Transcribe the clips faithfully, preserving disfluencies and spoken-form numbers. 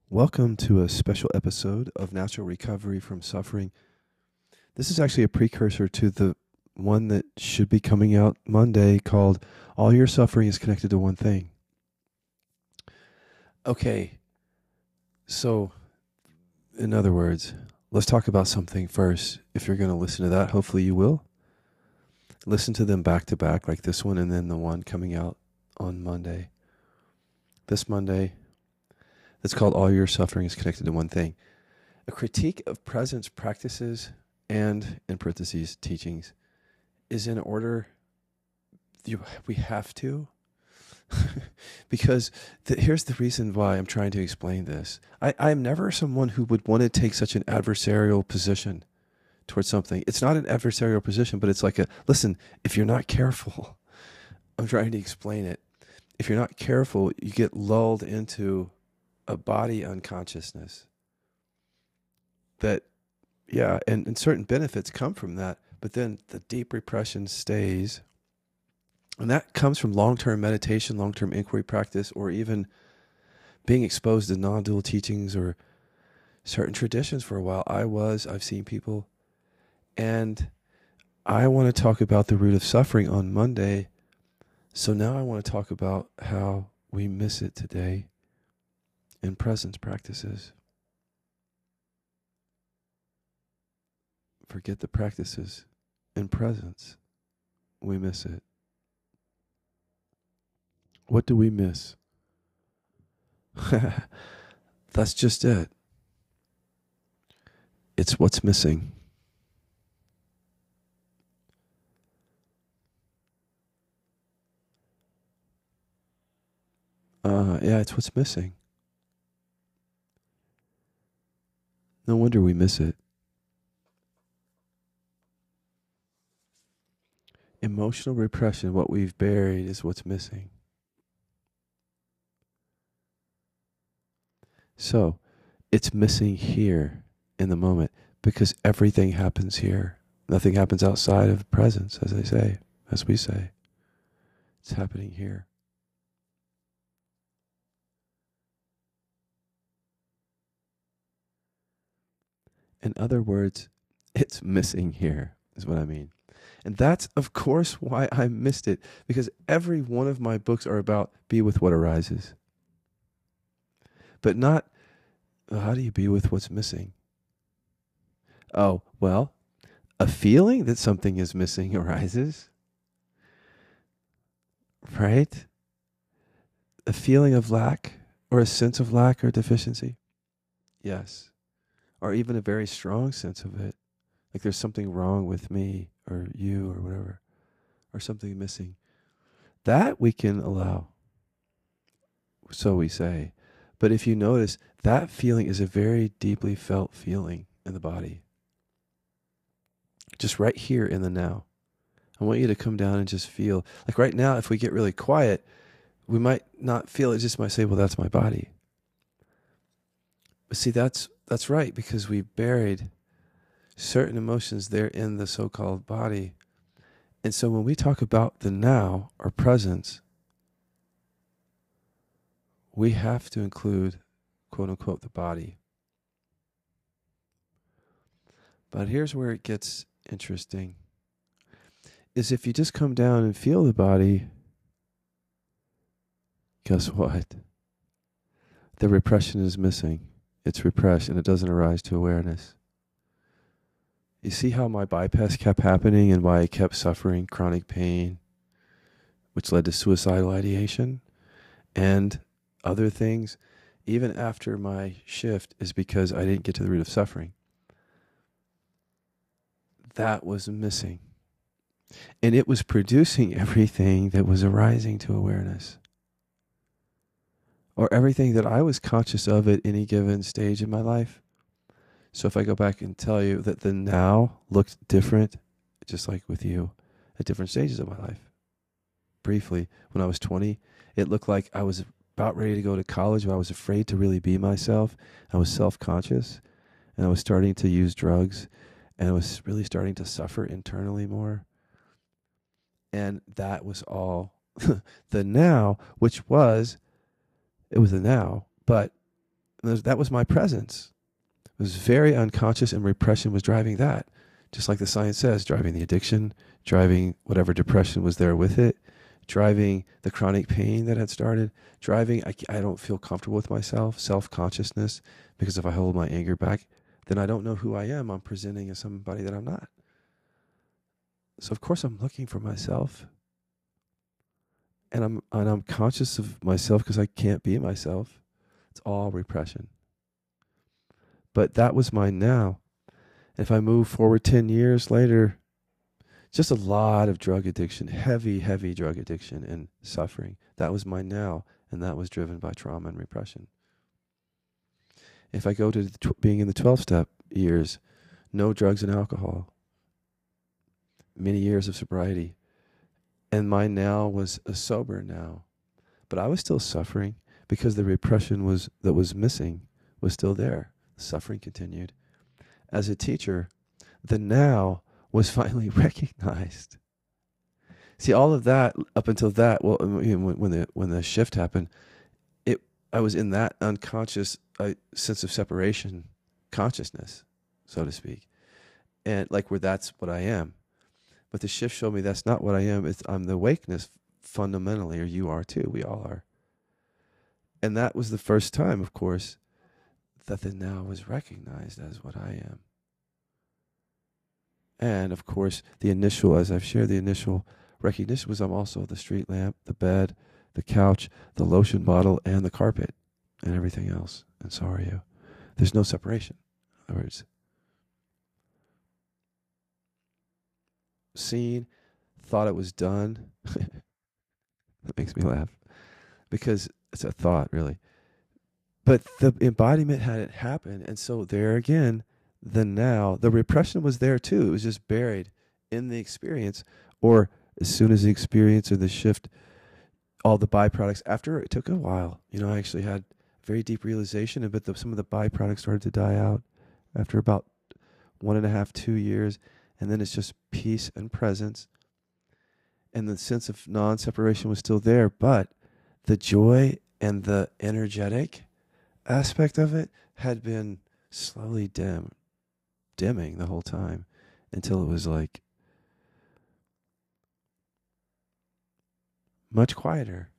Welcome to a special episode of Natural Recovery from Suffering. This is actually a precursor to the one that should be coming out Monday called All Your Suffering is Connected to One Thing. Okay, so in other words, let's talk about something first. If you're going to listen to that, hopefully you will. Listen to them back to back, like this one and then the one coming out on Monday. This Monday, it's called All Your Suffering is Connected to One Thing. A critique of presence practices and, in parentheses, teachings is in order. You, we have to. because the, here's the reason why I'm trying to explain this. I, I'm never someone who would want to take such an adversarial position towards something. It's not an adversarial position, but it's like a, listen, if you're not careful, I'm trying to explain it. If you're not careful, you get lulled into a body unconsciousness that, yeah, and, and certain benefits come from that, but then the deep repression stays. And that comes from long-term meditation, long-term inquiry practice, or even being exposed to non-dual teachings or certain traditions for a while. I was, I've seen people, and I want to talk about the root of suffering on Monday. So now I want to talk about how we miss it today in presence practices. Forget the practices. In presence, we miss it. What do we miss? That's just it. It's what's missing. Uh, yeah, it's what's missing. No wonder we miss it. Emotional repression, what we've buried, is what's missing. So, it's missing here in the moment because everything happens here. Nothing happens outside of presence, as I say, as we say. It's happening here. In other words, it's missing here, is what I mean. And that's, of course, why I missed it, because every one of my books are about be with what arises. But not, well, how do you be with what's missing? Oh, well, a feeling that something is missing arises, right? A feeling of lack or a sense of lack or deficiency. Yes. Or even a very strong sense of it. Like there's something wrong with me or you or whatever, or something missing. That we can allow. So we say. But if you notice, that feeling is a very deeply felt feeling in the body. Just right here in the now. I want you to come down and just feel. Like right now, if we get really quiet, we might not feel it, just might say, well, that's my body. But see, that's that's right, because we buried certain emotions there in the so-called body. And so when we talk about the now, or presence, we have to include, quote unquote, the body. But here's where it gets interesting, is if you just come down and feel the body, guess what? The repression is missing. It's repressed and it doesn't arise to awareness. You see how my bypass kept happening and why I kept suffering chronic pain, which led to suicidal ideation and other things, even after my shift, is because I didn't get to the root of suffering. That was missing. And it was producing everything that was arising to awareness, or everything that I was conscious of at any given stage in my life. So if I go back and tell you that the now looked different, just like with you, at different stages of my life. Briefly, when I was twenty, it looked like I was about ready to go to college, but I was afraid to really be myself. I was self-conscious, and I was starting to use drugs, and I was really starting to suffer internally more. And that was all the now, which was, it was the now, but And that was my presence. It was very unconscious, and repression was driving that. Just like the science says, driving the addiction, driving whatever depression was there with it, driving the chronic pain that had started, driving, I, I don't feel comfortable with myself, self-consciousness, because if I hold my anger back, then I don't know who I am. I'm presenting as somebody that I'm not. So of course I'm looking for myself. And I'm and I'm conscious of myself because I can't be myself. It's all repression. But that was mine now. If I move forward ten years later, just a lot of drug addiction, heavy, heavy drug addiction and suffering. That was mine now, and that was driven by trauma and repression. If I go to the tw- being in the twelve-step years, no drugs and alcohol, many years of sobriety, and mine now was a sober now. But I was still suffering because the repression was that was missing was still there. The suffering continued. As a teacher, the now was finally recognized. See, all of that up until that, well, when, when the when the shift happened, it I was in that unconscious uh, sense of separation, consciousness, so to speak, and like where that's what I am. But the shift showed me that's not what I am. It's I'm the awakeness fundamentally, or you are too. We all are. And that was the first time, of course, that the now was recognized as what I am. And of course, the initial, as I've shared, the initial recognition was I'm also the street lamp, the bed, the couch, the lotion bottle, and the carpet, and everything else. And so are you. There's no separation. In other words, seen, thought it was done. That makes me laugh because it's a thought, really. But the embodiment hadn't happened. And so there again, the now, the repression was there too. It was just buried in the experience, or as soon as the experience or the shift, all the byproducts, after it took a while, you know, I actually had very deep realization, but the, some of the byproducts started to die out after about one and a half, two years. And then it's just peace and presence. And the sense of non-separation was still there, but the joy and the energetic aspect of it had been slowly dim, dimming the whole time until it was like much quieter.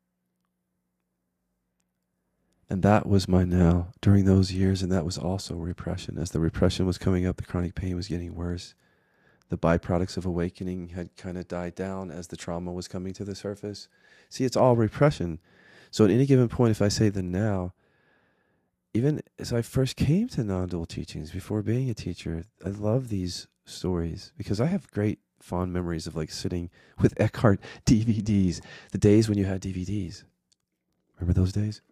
And that was my now during those years, and that was also repression. As the repression was coming up, the chronic pain was getting worse. The byproducts of awakening had kind of died down as the trauma was coming to the surface. See, it's all repression. So at any given point, if I say the now, even as I first came to non-dual teachings before being a teacher, I love these stories because I have great fond memories of like sitting with Eckhart D V Ds, the days when you had D V Ds. Remember those days?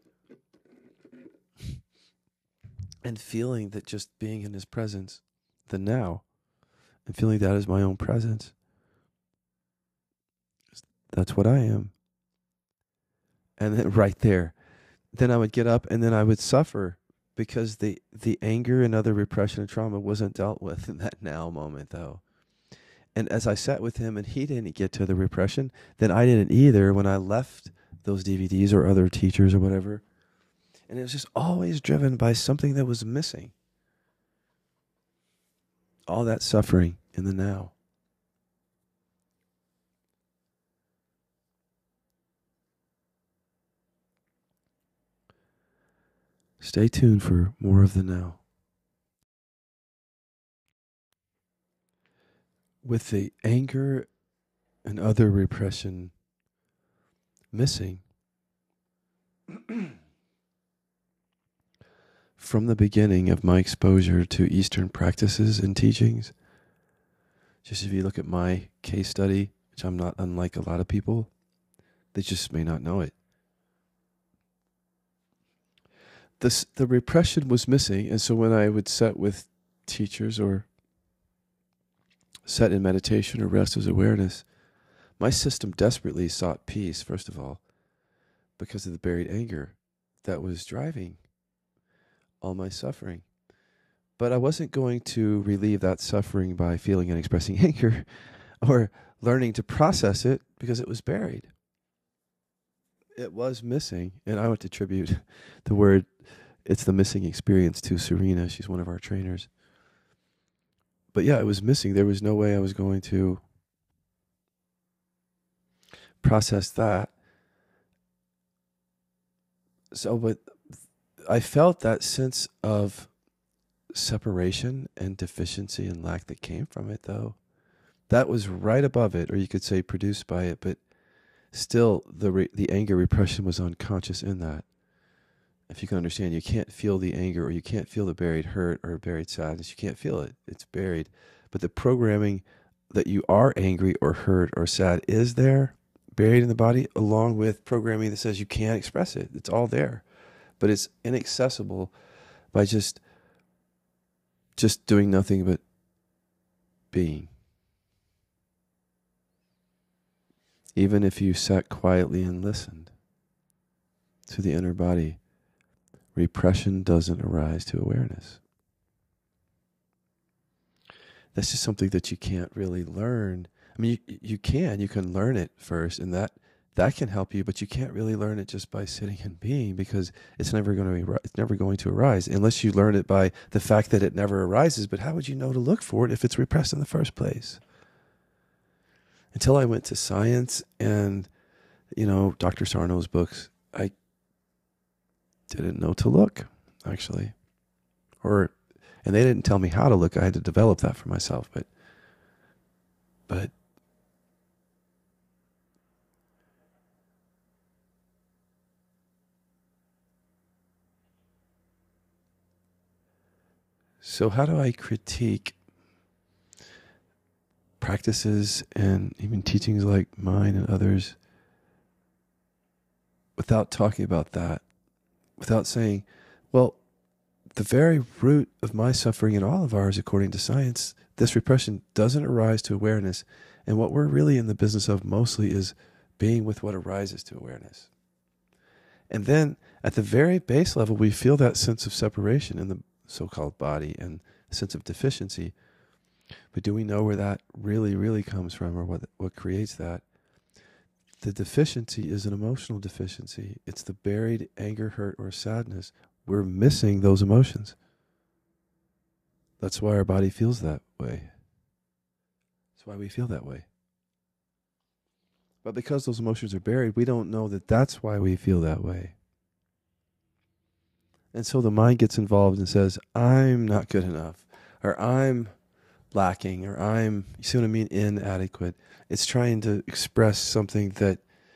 And feeling that just being in his presence, the now, and feeling that as my own presence. That's what I am. And then right there, then I would get up and then I would suffer because the, the anger and other repression and trauma wasn't dealt with in that now moment though. And as I sat with him and he didn't get to the repression, then I didn't either when I left those D V Ds or other teachers or whatever. And it was just always driven by something that was missing. All that suffering in the now. Stay tuned for more of the now. With the anger and other repression missing, from the beginning of my exposure to Eastern practices and teachings, just if you look at my case study, which I'm not unlike a lot of people, they just may not know it. This, the repression was missing, and so when I would sit with teachers or sit in meditation or rest as awareness, my system desperately sought peace, first of all, because of the buried anger that was driving all my suffering. But I wasn't going to relieve that suffering by feeling and expressing anger or learning to process it because it was buried. It was missing, and I would attribute the word it's the missing experience to Serena. She's one of our trainers. But yeah, it was missing. There was no way I was going to process that. So, but I felt that sense of separation and deficiency and lack that came from it, though. That was right above it, or you could say produced by it, but still the re- the anger repression was unconscious in that. If you can understand, you can't feel the anger, or you can't feel the buried hurt or buried sadness. You can't feel it. It's buried. But the programming that you are angry or hurt or sad is there, buried in the body, along with programming that says you can't express it. It's all there. But it's inaccessible by just just doing nothing but being. Even if you sat quietly and listened to the inner body, repression doesn't arise to awareness. That's just something that you can't really learn. I mean, you, you can, you can learn it first, and that that can help you, but you can't really learn it just by sitting and being, because it's never going to it's never going to arise unless you learn it by the fact that it never arises. But how would you know to look for it if it's repressed in the first place? Until I went to science and, you know, Doctor Sarno's books, I didn't know to look, actually. Or, and they didn't tell me how to look. I had to develop that for myself. But, but, so how do I critique practices and even teachings like mine and others without talking about that? Without saying, well, the very root of my suffering and all of ours, according to science, this repression doesn't arise to awareness. And what we're really in the business of mostly is being with what arises to awareness. And then at the very base level, we feel that sense of separation in the so-called body and a sense of deficiency. But do we know where that really, really comes from, or what what creates that? The deficiency is an emotional deficiency. It's the buried anger, hurt, or sadness. We're missing those emotions. That's why our body feels that way. That's why we feel that way. But because those emotions are buried, we don't know that that's why we feel that way. And so the mind gets involved and says, I'm not good enough, or I'm lacking, or I'm, you see what I mean, inadequate. It's trying to express something that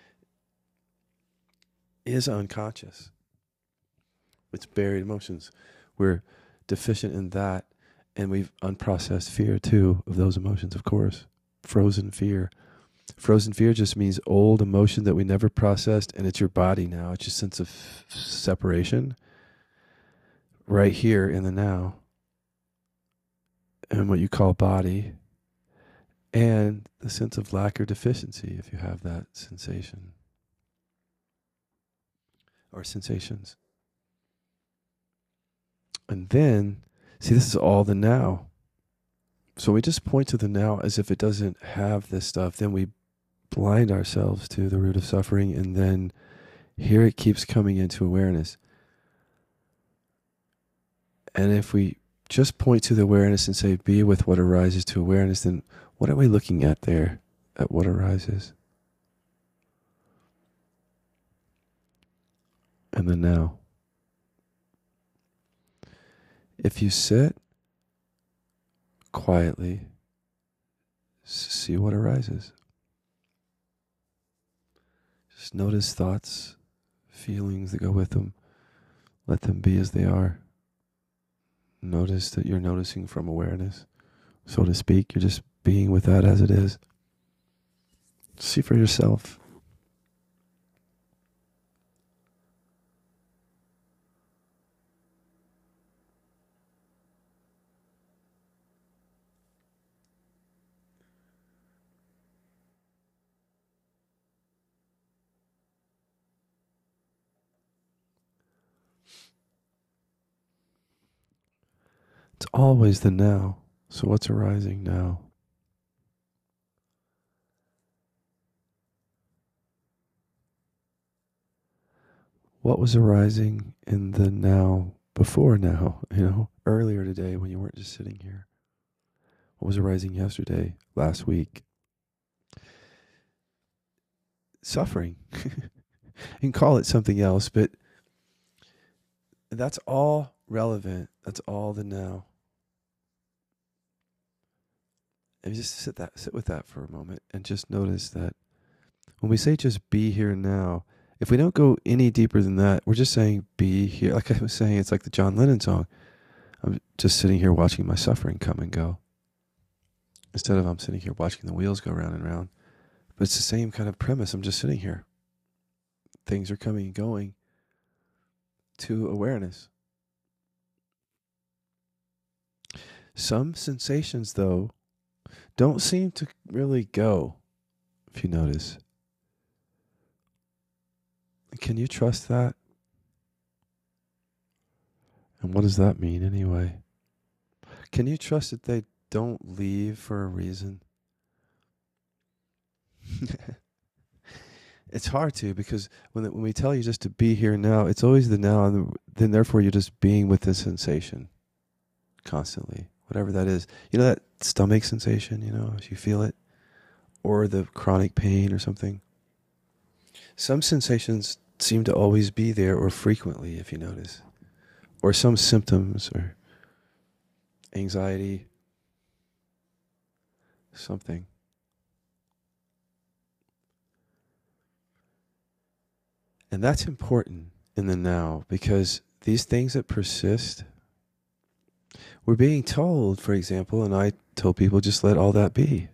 is unconscious. It's buried emotions. We're deficient in that, and we've unprocessed fear too of those emotions, of course. Frozen fear. Frozen fear just means old emotion that we never processed, and it's your body now. It's your sense of separation right here in the now, and what you call body, and the sense of lack or deficiency, if you have that sensation or sensations. And then, see, this is all the now. So we just point to the now as if it doesn't have this stuff. Then we blind ourselves to the root of suffering, and then here it keeps coming into awareness. And if we just point to the awareness and say, be with what arises to awareness, then what are we looking at there, at what arises? And then now. If you sit quietly, see what arises. Just notice thoughts, feelings that go with them. Let them be as they are. Notice that you're noticing from awareness, so to speak. You're just being with that as it is. See for yourself. It's always the now. So what's arising now? What was arising in the now before now, you know, earlier today when you weren't just sitting here? What was arising yesterday, last week? Suffering. You can call it something else, but that's all relevant. That's all the now. And just sit that sit with that for a moment and just notice that when we say just be here now, if we don't go any deeper than that, we're just saying be here. Like I was saying, it's like the John Lennon song. I'm just sitting here watching my suffering come and go. Instead of I'm sitting here watching the wheels go round and round. But it's the same kind of premise. I'm just sitting here. Things are coming and going to awareness. Some sensations, though, don't seem to really go, if you notice. Can you trust that? And what does that mean anyway? Can you trust that they don't leave for a reason? It's hard to, because when when we tell you just to be here now, it's always the now, and then therefore you're just being with the sensation constantly, whatever that is. You know that stomach sensation, you know, as you feel it, or the chronic pain or something. Some sensations seem to always be there, or frequently, if you notice, or some symptoms, or anxiety, something. And that's important in the now, because these things that persist, we're being told, for example, and I told people, just let all that be.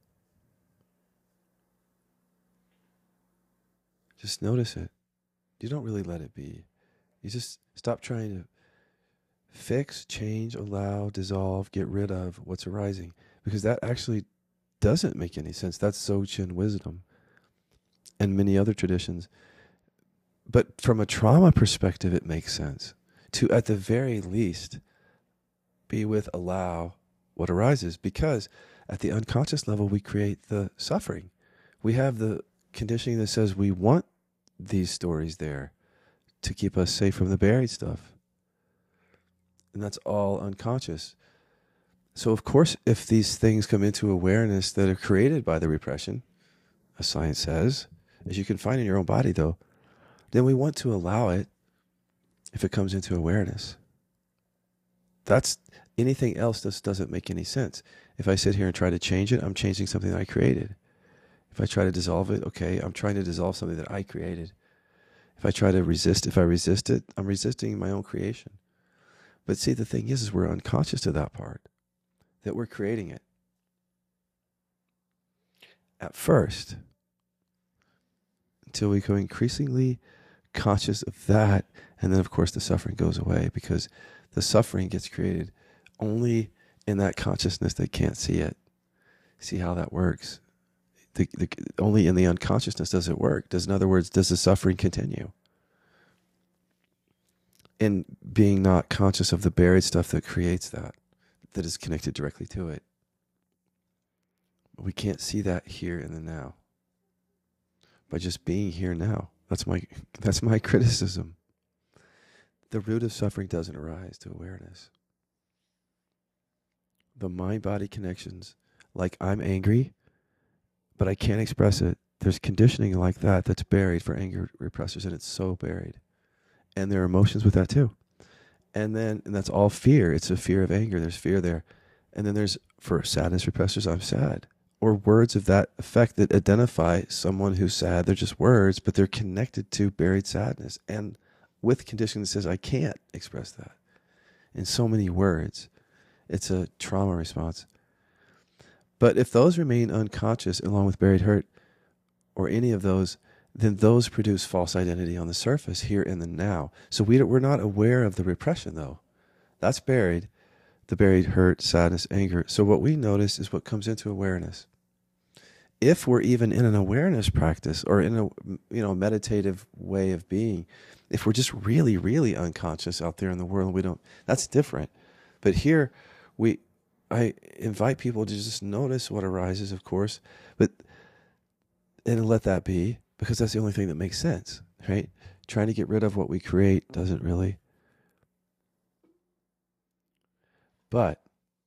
Just notice it. You don't really let it be. You just stop trying to fix, change, allow, dissolve, get rid of what's arising, because that actually doesn't make any sense. That's Dzogchen wisdom and many other traditions. But from a trauma perspective, it makes sense to, at the very least, be with, allow what arises, because at the unconscious level, we create the suffering. We have the conditioning that says we want these stories there to keep us safe from the buried stuff. And that's all unconscious. So, of course, if these things come into awareness that are created by the repression, as science says, as you can find in your own body, though, then we want to allow it if it comes into awareness. That's anything else just doesn't make any sense. If I sit here and try to change it, I'm changing something that I created. If I try to dissolve it, okay, I'm trying to dissolve something that I created. If I try to resist, if I resist it, I'm resisting my own creation. But see, the thing is, is we're unconscious to that part, that we're creating it. At first, until we become increasingly conscious of that, and then of course the suffering goes away, because the suffering gets created only in that consciousness that can't see it. See how that works? The, the, only in the unconsciousness does it work. Does, in other words, does the suffering continue? In being not conscious of the buried stuff that creates that, that is connected directly to it. We can't see that here in the now. By just being here now. That's my that's my criticism. The root of suffering doesn't arise to awareness. The mind-body connections, like I'm angry, but I can't express it. There's conditioning like that that's buried for anger repressors, and it's so buried. And there are emotions with that too. And then, and that's all fear. It's a fear of anger. There's fear there. And then there's, for sadness repressors, I'm sad. Or words of that effect that identify someone who's sad. They're just words, but they're connected to buried sadness. And with conditioning that says, I can't express that in so many words. It's a trauma response. But if those remain unconscious along with buried hurt, or any of those, then those produce false identity on the surface here in the now. So we, we're not aware of the repression, though. That's buried, the buried hurt, sadness, anger. So what we notice is what comes into awareness. If we're even in an awareness practice or in a you know meditative way of being, if we're just really, really unconscious out there in the world, we don't, that's different. But here, we, I invite people to just notice what arises, of course, but and let that be, because that's the only thing that makes sense, right? Trying to get rid of what we create doesn't really. But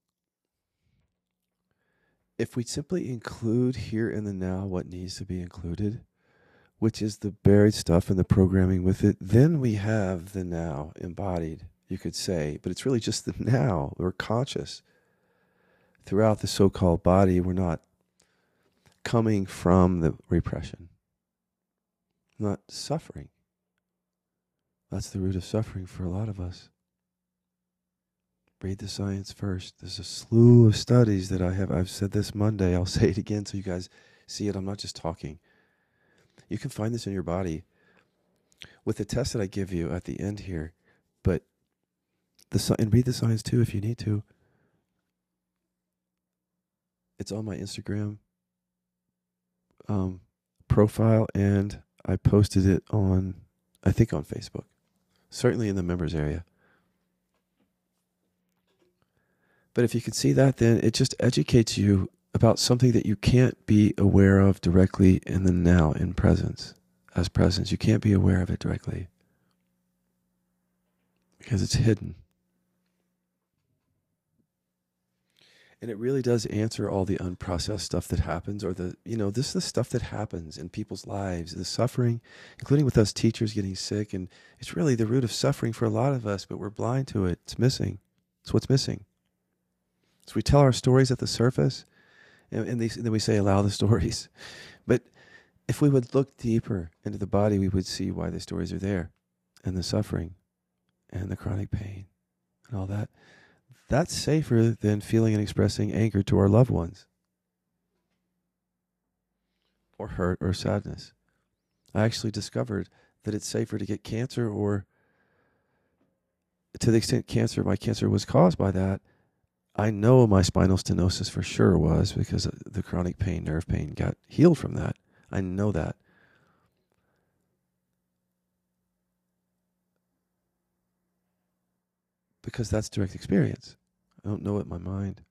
if we simply include here in the now what needs to be included, which is the buried stuff and the programming with it, then we have the now embodied, you could say. But it's really just the now. We're conscious. Throughout the so-called body, we're not coming from the repression, not suffering. That's the root of suffering for a lot of us. Read the science first. There's a slew of studies that I have. I've said this Monday. I'll say it again so you guys see it. I'm not just talking. You can find this in your body with the test that I give you at the end here. But the and read the science too if you need to. It's on my Instagram um, profile, and I posted it on, I think, on Facebook. Certainly in the members area. But if you can see that, then it just educates you about something that you can't be aware of directly in the now, in presence, as presence. You can't be aware of it directly because it's hidden. And it really does answer all the unprocessed stuff that happens, or the, you know, this is the stuff that happens in people's lives, the suffering, including with us teachers getting sick. And it's really the root of suffering for a lot of us, but we're blind to it. It's missing. It's what's missing. So we tell our stories at the surface, and, and, these, and then we say, allow the stories. But if we would look deeper into the body, we would see why the stories are there, and the suffering, and the chronic pain, and all that. That's safer than feeling and expressing anger to our loved ones, or hurt, or sadness. I actually discovered that it's safer to get cancer, or to the extent cancer, my cancer was caused by that. I know my spinal stenosis for sure was, because the chronic pain, nerve pain, got healed from that. I know that. Because that's direct experience. I don't know it in my mind.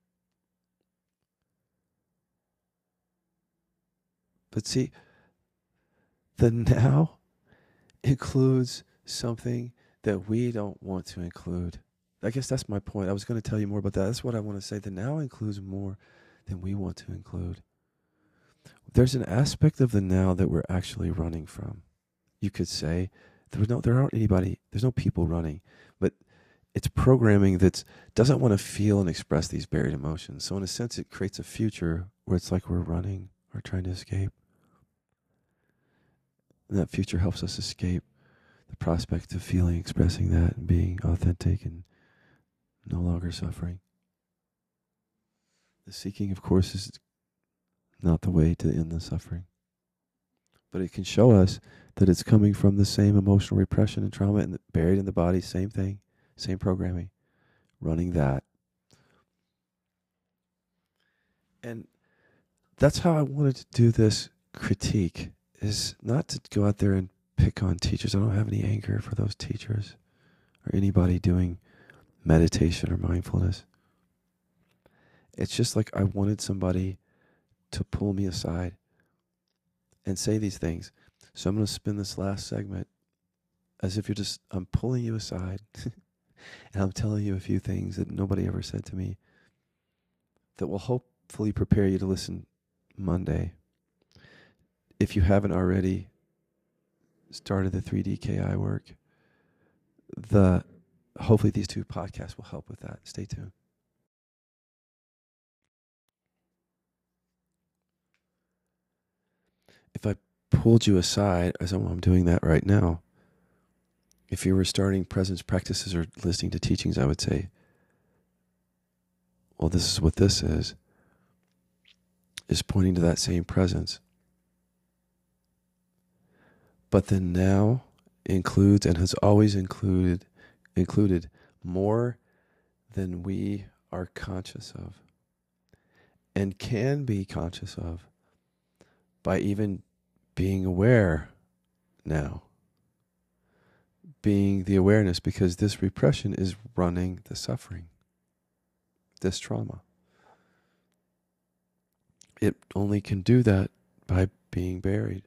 But see, the now includes something that we don't want to include. I guess that's my point. I was going to tell you more about that. That's what I want to say. The now includes more than we want to include. There's an aspect of the now that we're actually running from. You could say there no, there aren't anybody. There's no people running, but it's programming that doesn't want to feel and express these buried emotions. So in a sense, it creates a future where it's like we're running or trying to escape. And that future helps us escape the prospect of feeling, expressing that, and being authentic and no longer suffering. The seeking, of course, is not the way to end the suffering. But it can show us that it's coming from the same emotional repression and trauma and buried in the body, same thing, same programming, running that. And that's how I wanted to do this critique, is not to go out there and pick on teachers. I don't have any anger for those teachers or anybody doing meditation or mindfulness. It's just like I wanted somebody to pull me aside and say these things. So I'm going to spin this last segment as if you're just, I'm pulling you aside and I'm telling you a few things that nobody ever said to me that will hopefully prepare you to listen Monday. If you haven't already started the three D K I work, the hopefully these two podcasts will help with that. Stay tuned. If I pulled you aside, as I'm doing that right now, if you were starting presence practices or listening to teachings, I would say, well, this is what this is, is pointing to that same presence. But then now includes and has always included included more than we are conscious of and can be conscious of by even being aware now. Being the awareness, because this repression is running the suffering, this trauma. It only can do that by being buried,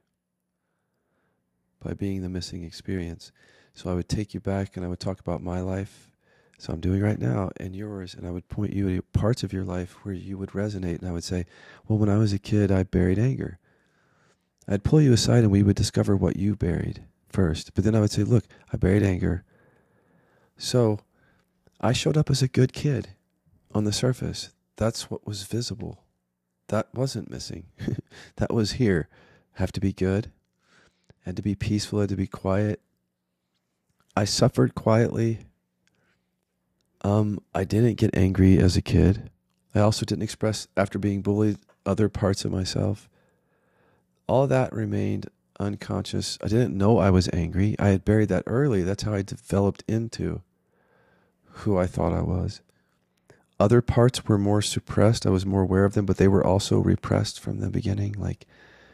by being the missing experience. So I would take you back and I would talk about my life So I'm doing right now and yours, and I would point you to parts of your life where you would resonate, and I would say, well, when I was a kid, I buried anger. I'd pull you aside and we would discover what you buried first. But then I would say, look, I buried anger. So I showed up as a good kid on the surface. That's what was visible. That wasn't missing. That was here. Have to be good. Had to be peaceful. Had to be quiet. I suffered quietly. Um, I didn't get angry as a kid. I also didn't express, after being bullied, other parts of myself. All that remained unconscious. I didn't know I was angry. I had buried that early. That's how I developed into who I thought I was. Other parts were more suppressed. I was more aware of them, but they were also repressed from the beginning, like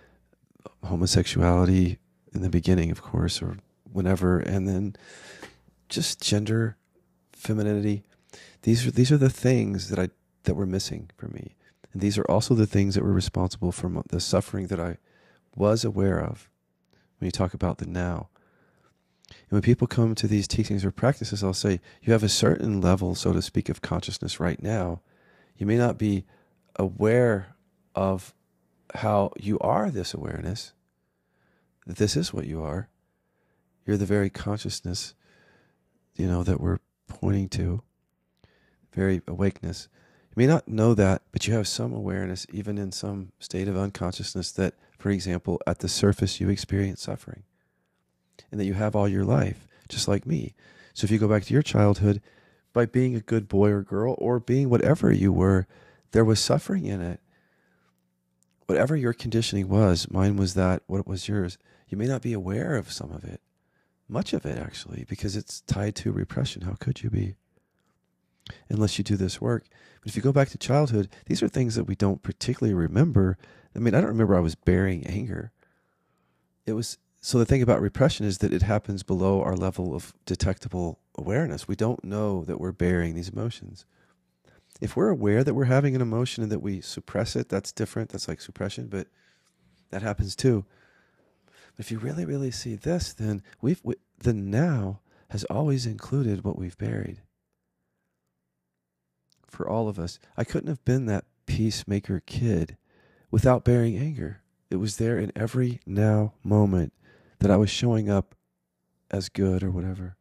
homosexuality in the beginning, of course, or whenever, and then just gender, femininity. These are these are the things that I that were missing for me, and these are also the things that were responsible for the suffering that I was aware of. When you talk about the now, and when people come to these teachings or practices, I'll say you have a certain level, so to speak, of consciousness right now. You may not be aware of how you are this awareness, that this is what you are. You're the very consciousness, you know, that we're pointing to, very awakeness. You may not know that, but you have some awareness, even in some state of unconsciousness, that, for example, at the surface you experience suffering, and that you have all your life, just like me. So if you go back to your childhood, by being a good boy or girl, or being whatever you were, there was suffering in it. Whatever your conditioning was, mine was that, what was yours, you may not be aware of some of it, much of it actually, because it's tied to repression. How could you be? Unless you do this work. But if you go back to childhood, these are things that we don't particularly remember. I mean, I don't remember I was bearing anger. It was, so the thing about repression is that it happens below our level of detectable awareness. We don't know that we're bearing these emotions. If we're aware that we're having an emotion and that we suppress it, that's different. That's like suppression, but that happens too. But if you really, really see this, then we've, we, the now has always included what we've buried. For all of us, I couldn't have been that peacemaker kid without bearing anger. It was there in every now moment that I was showing up as good or whatever.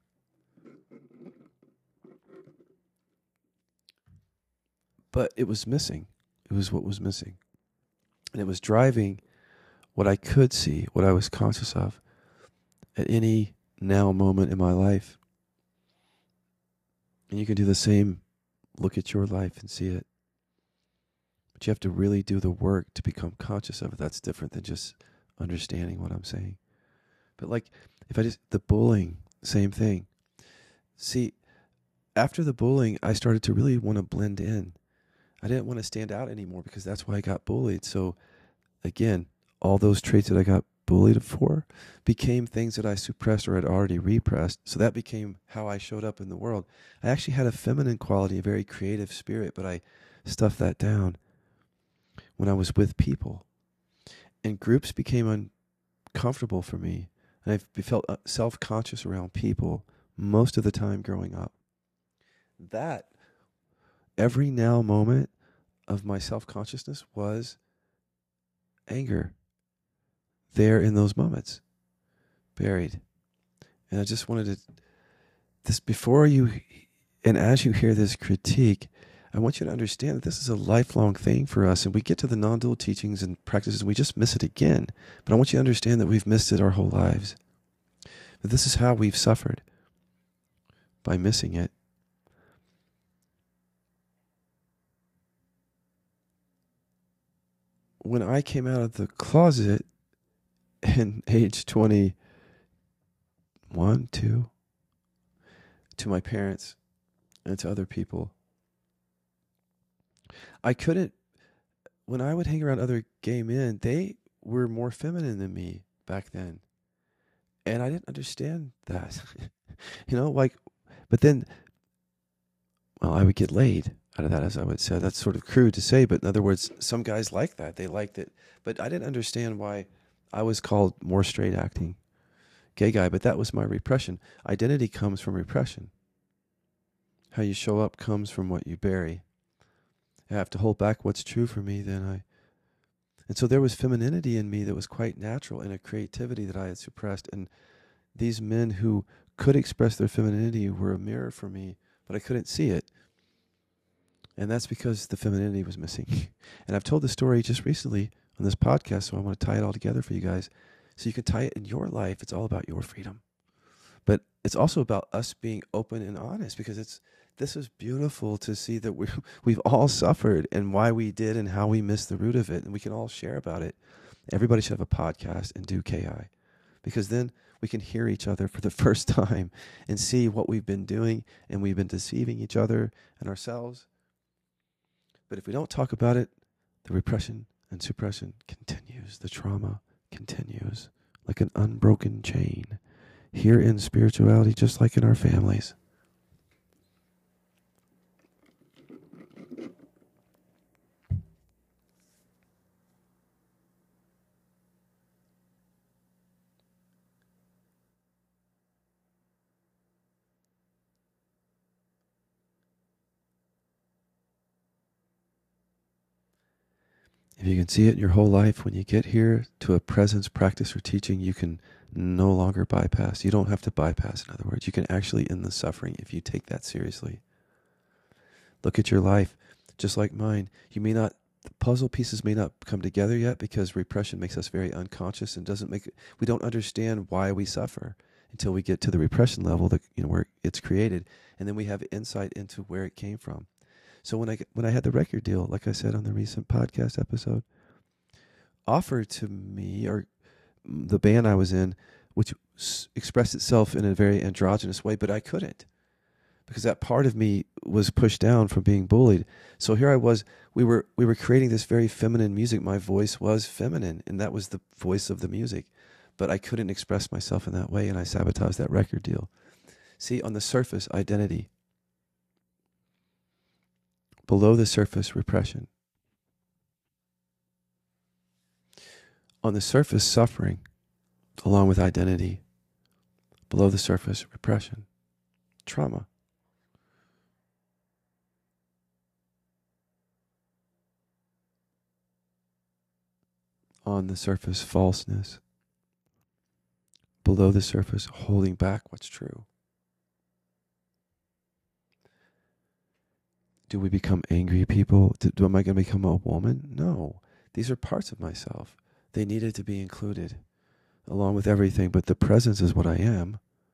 But it was missing. It was what was missing. And it was driving what I could see, what I was conscious of at any now moment in my life. And you can do the same. Look at your life and see it. But you have to really do the work to become conscious of it. That's different than just understanding what I'm saying. But like, if I just, the bullying, same thing. See, after the bullying, I started to really want to blend in. I didn't want to stand out anymore because that's why I got bullied. So again, all those traits that I got bullied for became things that I suppressed or had already repressed. So that became how I showed up in the world. I actually had a feminine quality, a very creative spirit, but I stuffed that down when I was with people. And groups became uncomfortable for me. And I felt self-conscious around people most of the time growing up. That, every now moment of my self-consciousness was anger. There in those moments, buried. And I just wanted to, this before you, and as you hear this critique, I want you to understand that this is a lifelong thing for us, and we get to the non-dual teachings and practices and we just miss it again. But I want you to understand that we've missed it our whole lives. That this is how we've suffered, by missing it. When I came out of the closet in age twenty-one, two, to my parents and to other people, I couldn't, when I would hang around other gay men, they were more feminine than me back then. And I didn't understand that. You know, like, but then, well, I would get laid out of that, as I would say. That's sort of crude to say, but in other words, some guys like that. They liked it. But I didn't understand why I was called more straight acting gay guy, but that was my repression. Identity comes from repression. How you show up comes from what you bury. I have to hold back what's true for me, then I... And so there was femininity in me that was quite natural, and a creativity that I had suppressed. And these men who could express their femininity were a mirror for me, but I couldn't see it. And that's because the femininity was missing. And I've told the story just recently on this podcast, so I want to tie it all together for you guys. So you can tie it in your life. It's all about your freedom. But it's also about us being open and honest, because it's this is beautiful to see that we we've all suffered and why we did and how we missed the root of it. And we can all share about it. Everybody should have a podcast and do K I, because then we can hear each other for the first time and see what we've been doing, and we've been deceiving each other and ourselves. But if we don't talk about it, the repression and suppression continues. The trauma continues like an unbroken chain here in spirituality, just like in our families. If you can see it in your whole life, when you get here to a presence, practice, or teaching, you can no longer bypass. You don't have to bypass, in other words. You can actually end the suffering if you take that seriously. Look at your life, just like mine. You may not, the puzzle pieces may not come together yet, because repression makes us very unconscious and doesn't make, we don't understand why we suffer until we get to the repression level, that, you know, where it's created. And then we have insight into where it came from. So when I when I had the record deal, like I said on the recent podcast episode, offered to me, or the band I was in, which s- expressed itself in a very androgynous way, but I couldn't, because that part of me was pushed down from being bullied. So here I was, we were we were creating this very feminine music. My voice was feminine, and that was the voice of the music, but I couldn't express myself in that way, and I sabotaged that record deal. See, on the surface, identity. Below the surface, repression. On the surface, suffering, along with identity. Below the surface, repression, trauma. On the surface, falseness. Below the surface, holding back what's true. Do we become angry people? Do, do, am I going to become a woman? No. These are parts of myself. They needed to be included along with everything, but the presence is what I am.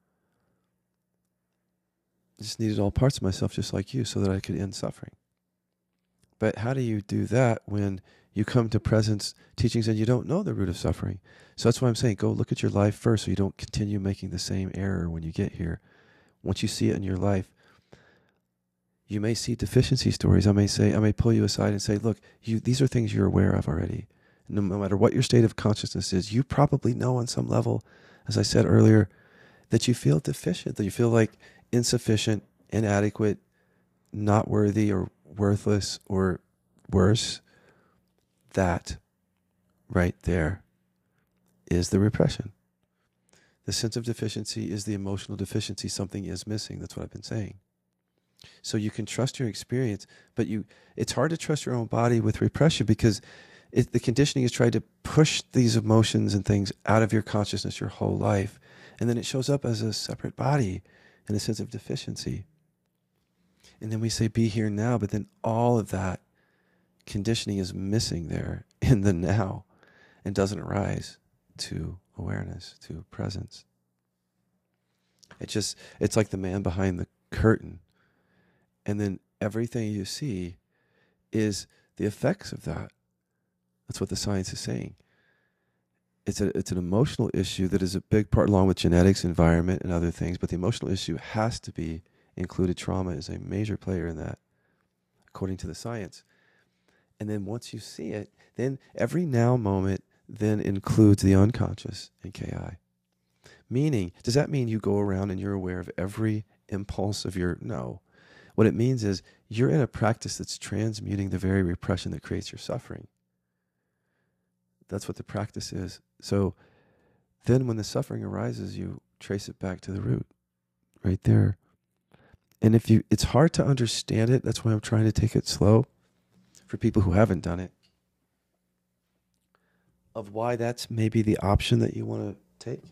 I just needed all parts of myself, just like you, so that I could end suffering. But how do you do that when you come to presence teachings and you don't know the root of suffering? So that's why I'm saying, go look at your life first, so you don't continue making the same error when you get here. Once you see it in your life, you may see deficiency stories. I may say, I may pull you aside and say, look, you, these are things you're aware of already. No, no matter what your state of consciousness is, you probably know on some level, as I said earlier, that you feel deficient, that you feel like insufficient, inadequate, not worthy, or worthless, or worse. That right there is the repression. The sense of deficiency is the emotional deficiency. Something is missing. That's what I've been saying. So you can trust your experience, but you it's hard to trust your own body with repression, because it, the conditioning is trying to push these emotions and things out of your consciousness your whole life. And then it shows up as a separate body in a sense of deficiency. And then we say, be here now, but then all of that conditioning is missing there in the now and doesn't rise to awareness, to presence. It just, it's like the man behind the curtain. And then everything you see is the effects of that. That's what the science is saying. It's a it's an emotional issue that is a big part, along with genetics, environment, and other things. But the emotional issue has to be included. Trauma is a major player in that, according to the science. And then once you see it, then every now moment then includes the unconscious in K I. Meaning, does that mean you go around and you're aware of every impulse of your... No. What it means is you're in a practice that's transmuting the very repression that creates your suffering. That's what the practice is. So then when the suffering arises, you trace it back to the root, right there. And if you, it's hard to understand it. That's why I'm trying to take it slow for people who haven't done it, of why that's maybe the option that you want to take.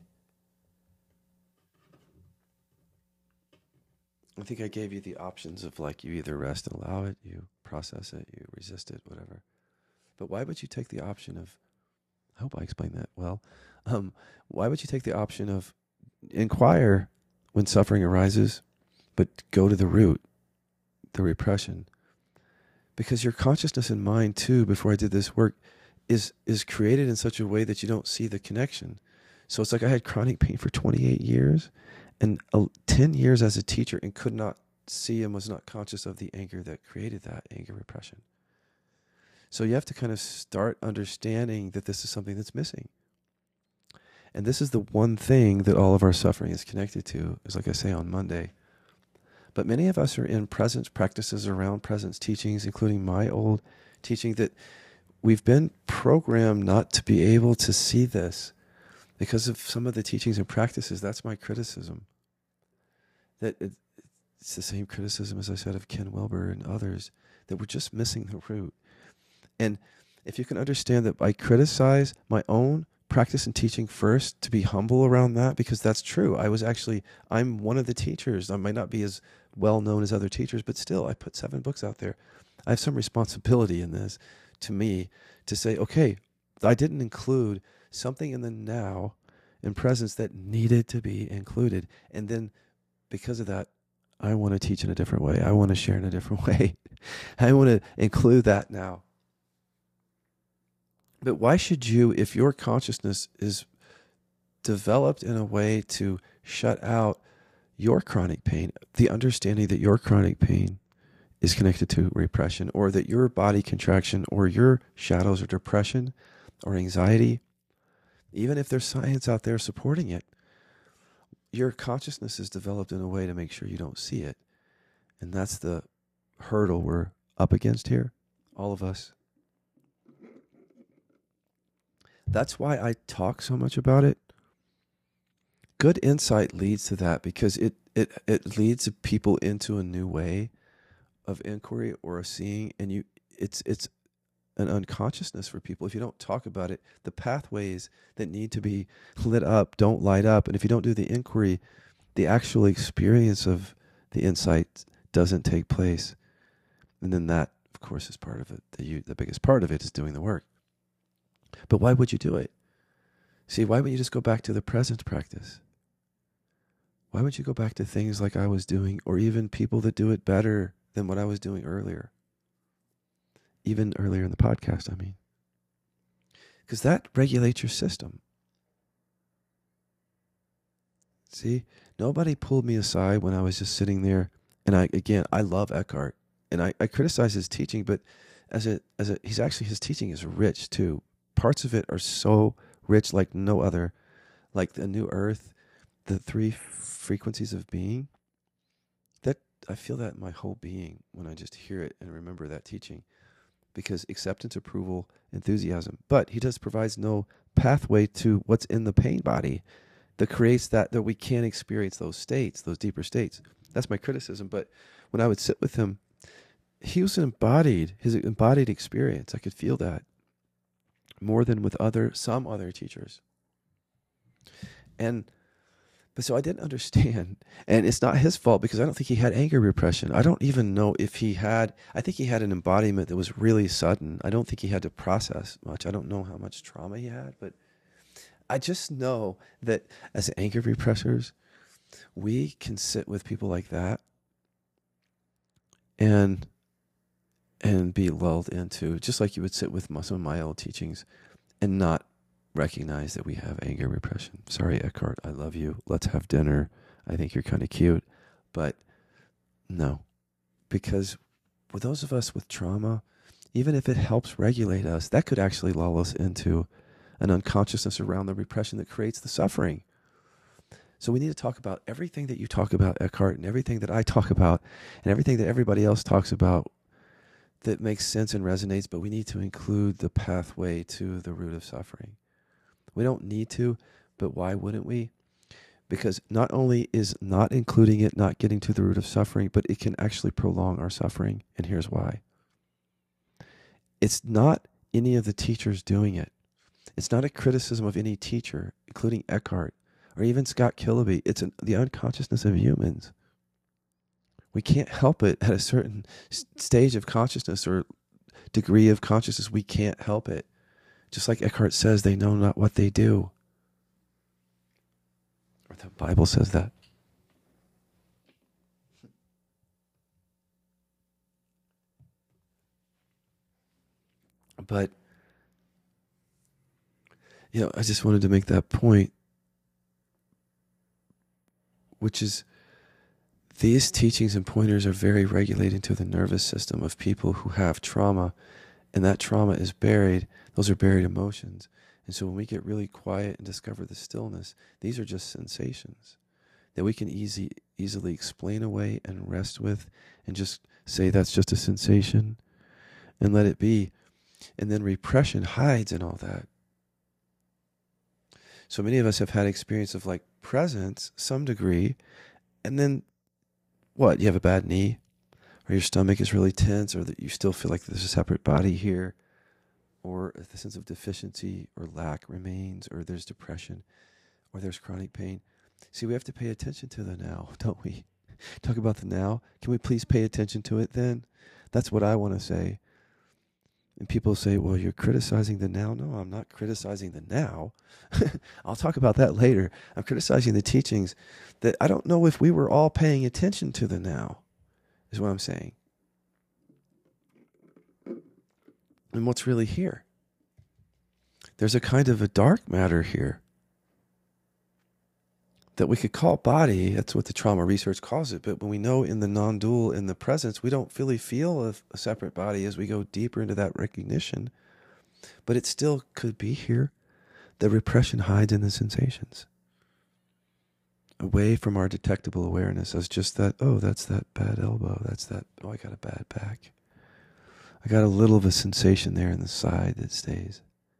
I think I gave you the options of like you either rest and allow it, you process it, you resist it, whatever. But why would you take the option of, I hope I explained that well. Um, why would you take the option of inquire when suffering arises, but go to the root, the repression? Because your consciousness and mind too, before I did this work, is is created in such a way that you don't see the connection. So it's like I had chronic pain for twenty-eight years and uh, ten years as a teacher and could not see and was not conscious of the anger that created that anger repression. So you have to kind of start understanding that this is something that's missing. And this is the one thing that all of our suffering is connected to, is like I say on Monday. But many of us are in presence practices around presence teachings, including my old teaching, that we've been programmed not to be able to see this because of some of the teachings and practices. That's my criticism. That it, it's the same criticism, as I said, of Ken Wilber and others, that we're just missing the root. And if you can understand that I criticize my own practice and teaching first, to be humble around that, because that's true. I was actually, I'm one of the teachers. I might not be as well known as other teachers, but still, I put seven books out there. I have some responsibility in this, to me, to say, okay, I didn't include something in the now, in presence, that needed to be included. And then because of that, I want to teach in a different way. I want to share in a different way. I want to include that now. But why should you, if your consciousness is developed in a way to shut out your chronic pain, the understanding that your chronic pain is connected to repression, or that your body contraction or your shadows or depression or anxiety, even if there's science out there supporting it, your consciousness is developed in a way to make sure you don't see it. And that's the hurdle we're up against here, all of us. That's why I talk so much about it. Good insight leads to that, because it, it, it leads people into a new way of inquiry or a seeing, and you it's it's an unconsciousness for people. If you don't talk about it, the pathways that need to be lit up don't light up. And if you don't do the inquiry, the actual experience of the insight doesn't take place. And then that, of course, is part of it. The, you, the biggest part of it is doing the work. But why would you do it? See, why would you just go back to the present practice? Why would you go back to things like I was doing, or even people that do it better than what I was doing earlier? Even earlier in the podcast, I mean. Because that regulates your system. See, nobody pulled me aside when I was just sitting there. And I, again, I love Eckhart. And I, I criticize his teaching, but as a, as a, he's actually, his teaching is rich too. Parts of it are so rich like no other. Like the new earth, the three frequencies of being. That I feel that in my whole being when I just hear it and remember that teaching. Because acceptance, approval, enthusiasm. But he just provides no pathway to what's in the pain body that creates that, that we can't experience those states, those deeper states. That's my criticism. But when I would sit with him, he was embodied, his embodied experience. I could feel that more than with other, some other teachers. And But so I didn't understand, and it's not his fault, because I don't think he had anger repression. I don't even know if he had, I think he had an embodiment that was really sudden. I don't think he had to process much. I don't know how much trauma he had, but I just know that as anger repressors, we can sit with people like that and and be lulled into, just like you would sit with some of my old teachings and not recognize that we have anger repression. Sorry, Eckhart, I love you. Let's have dinner. I think you're kind of cute. But no, because with those of us with trauma, even if it helps regulate us, that could actually lull us into an unconsciousness around the repression that creates the suffering. So we need to talk about everything that you talk about, Eckhart, and everything that I talk about, and everything that everybody else talks about that makes sense and resonates, but we need to include the pathway to the root of suffering. We don't need to, but why wouldn't we? Because not only is not including it not getting to the root of suffering, but it can actually prolong our suffering. And here's why. It's not any of the teachers doing it. It's not a criticism of any teacher, including Eckhart or even Scott Killaby. It's an, the unconsciousness of humans. We can't help it at a certain stage of consciousness or degree of consciousness. We can't help it. Just like Eckhart says, they know not what they do. Or the Bible says that. But, you know, I just wanted to make that point, which is these teachings and pointers are very regulating to the nervous system of people who have trauma, and that trauma is buried. Those are buried emotions. And so when we get really quiet and discover the stillness, these are just sensations that we can easy, easily explain away and rest with and just say that's just a sensation and let it be. And then repression hides in all that. So many of us have had experience of like presence, some degree, and then what? You have a bad knee, or your stomach is really tense, or that you still feel like there's a separate body here, or the sense of deficiency or lack remains, or there's depression, or there's chronic pain. See, we have to pay attention to the now, don't we? Talk about the now. Can we please pay attention to it then? That's what I want to say. And people say, well, you're criticizing the now. No, I'm not criticizing the now. I'll talk about that later. I'm criticizing the teachings that I don't know if we were all paying attention to the now, is what I'm saying. And what's really here? There's a kind of a dark matter here that we could call body. That's what the trauma research calls it. But when we know in the non-dual, in the presence, we don't really feel a, a separate body as we go deeper into that recognition. But it still could be here. The repression hides in the sensations, away from our detectable awareness as just that, oh, that's that bad elbow. That's that, oh, I got a bad back. I got a little of a sensation there in the side that stays.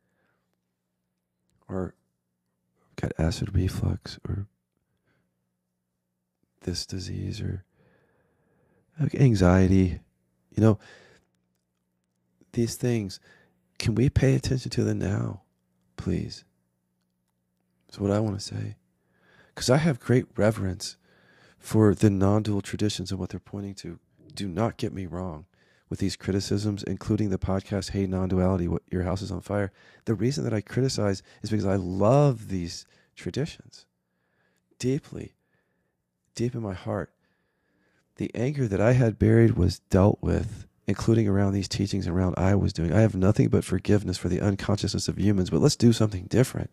Or got acid reflux, or this disease, or anxiety. You know, these things, can we pay attention to the now, please? That's what I want to say. Because I have great reverence for the non-dual traditions and what they're pointing to. Do not get me wrong with these criticisms, including the podcast, Hey Non-Duality, What Your House is on Fire. The reason that I criticize is because I love these traditions deeply, deep in my heart. The anger that I had buried was dealt with, including around these teachings and around I was doing. I have nothing but forgiveness for the unconsciousness of humans, but let's do something different.